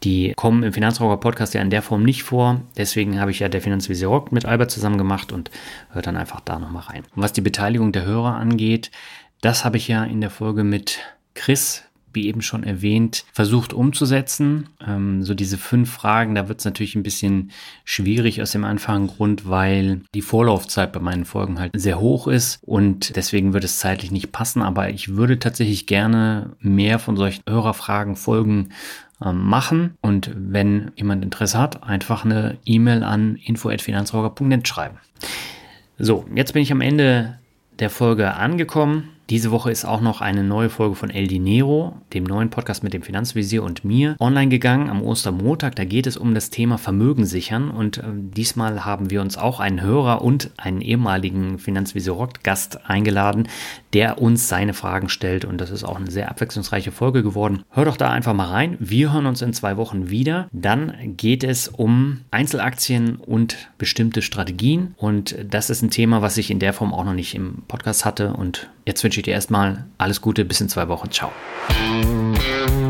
Die kommen im Finanzrocker Podcast ja in der Form nicht vor. Deswegen habe ich ja der Finanzvisier rockt mit Albert zusammen gemacht und hört dann einfach da nochmal rein. Und was die Beteiligung der Hörer angeht, das habe ich ja in der Folge mit Chris, wie eben schon erwähnt, versucht umzusetzen. Ähm, so diese fünf Fragen, da wird es natürlich ein bisschen schwierig aus dem einfachen Grund, weil die Vorlaufzeit bei meinen Folgen halt sehr hoch ist und deswegen wird es zeitlich nicht passen. Aber ich würde tatsächlich gerne mehr von solchen Hörerfragen, Folgen ähm, machen. Und wenn jemand Interesse hat, einfach eine E-Mail an info at finanzrocker punkt net schreiben. So, jetzt bin ich am Ende der Folge angekommen. Diese Woche ist auch noch eine neue Folge von El Dinero, dem neuen Podcast mit dem Finanzvisier und mir, online gegangen am Ostermontag. Da geht es um das Thema Vermögen sichern und äh, diesmal haben wir uns auch einen Hörer und einen ehemaligen Finanzvisier Rockt Gast eingeladen, der uns seine Fragen stellt und das ist auch eine sehr abwechslungsreiche Folge geworden. Hör doch da einfach mal rein. Wir hören uns in zwei Wochen wieder. Dann geht es um Einzelaktien und bestimmte Strategien und das ist ein Thema, was ich in der Form auch noch nicht im Podcast hatte und jetzt wünsche ich dir erstmal alles Gute, bis in zwei Wochen. Ciao.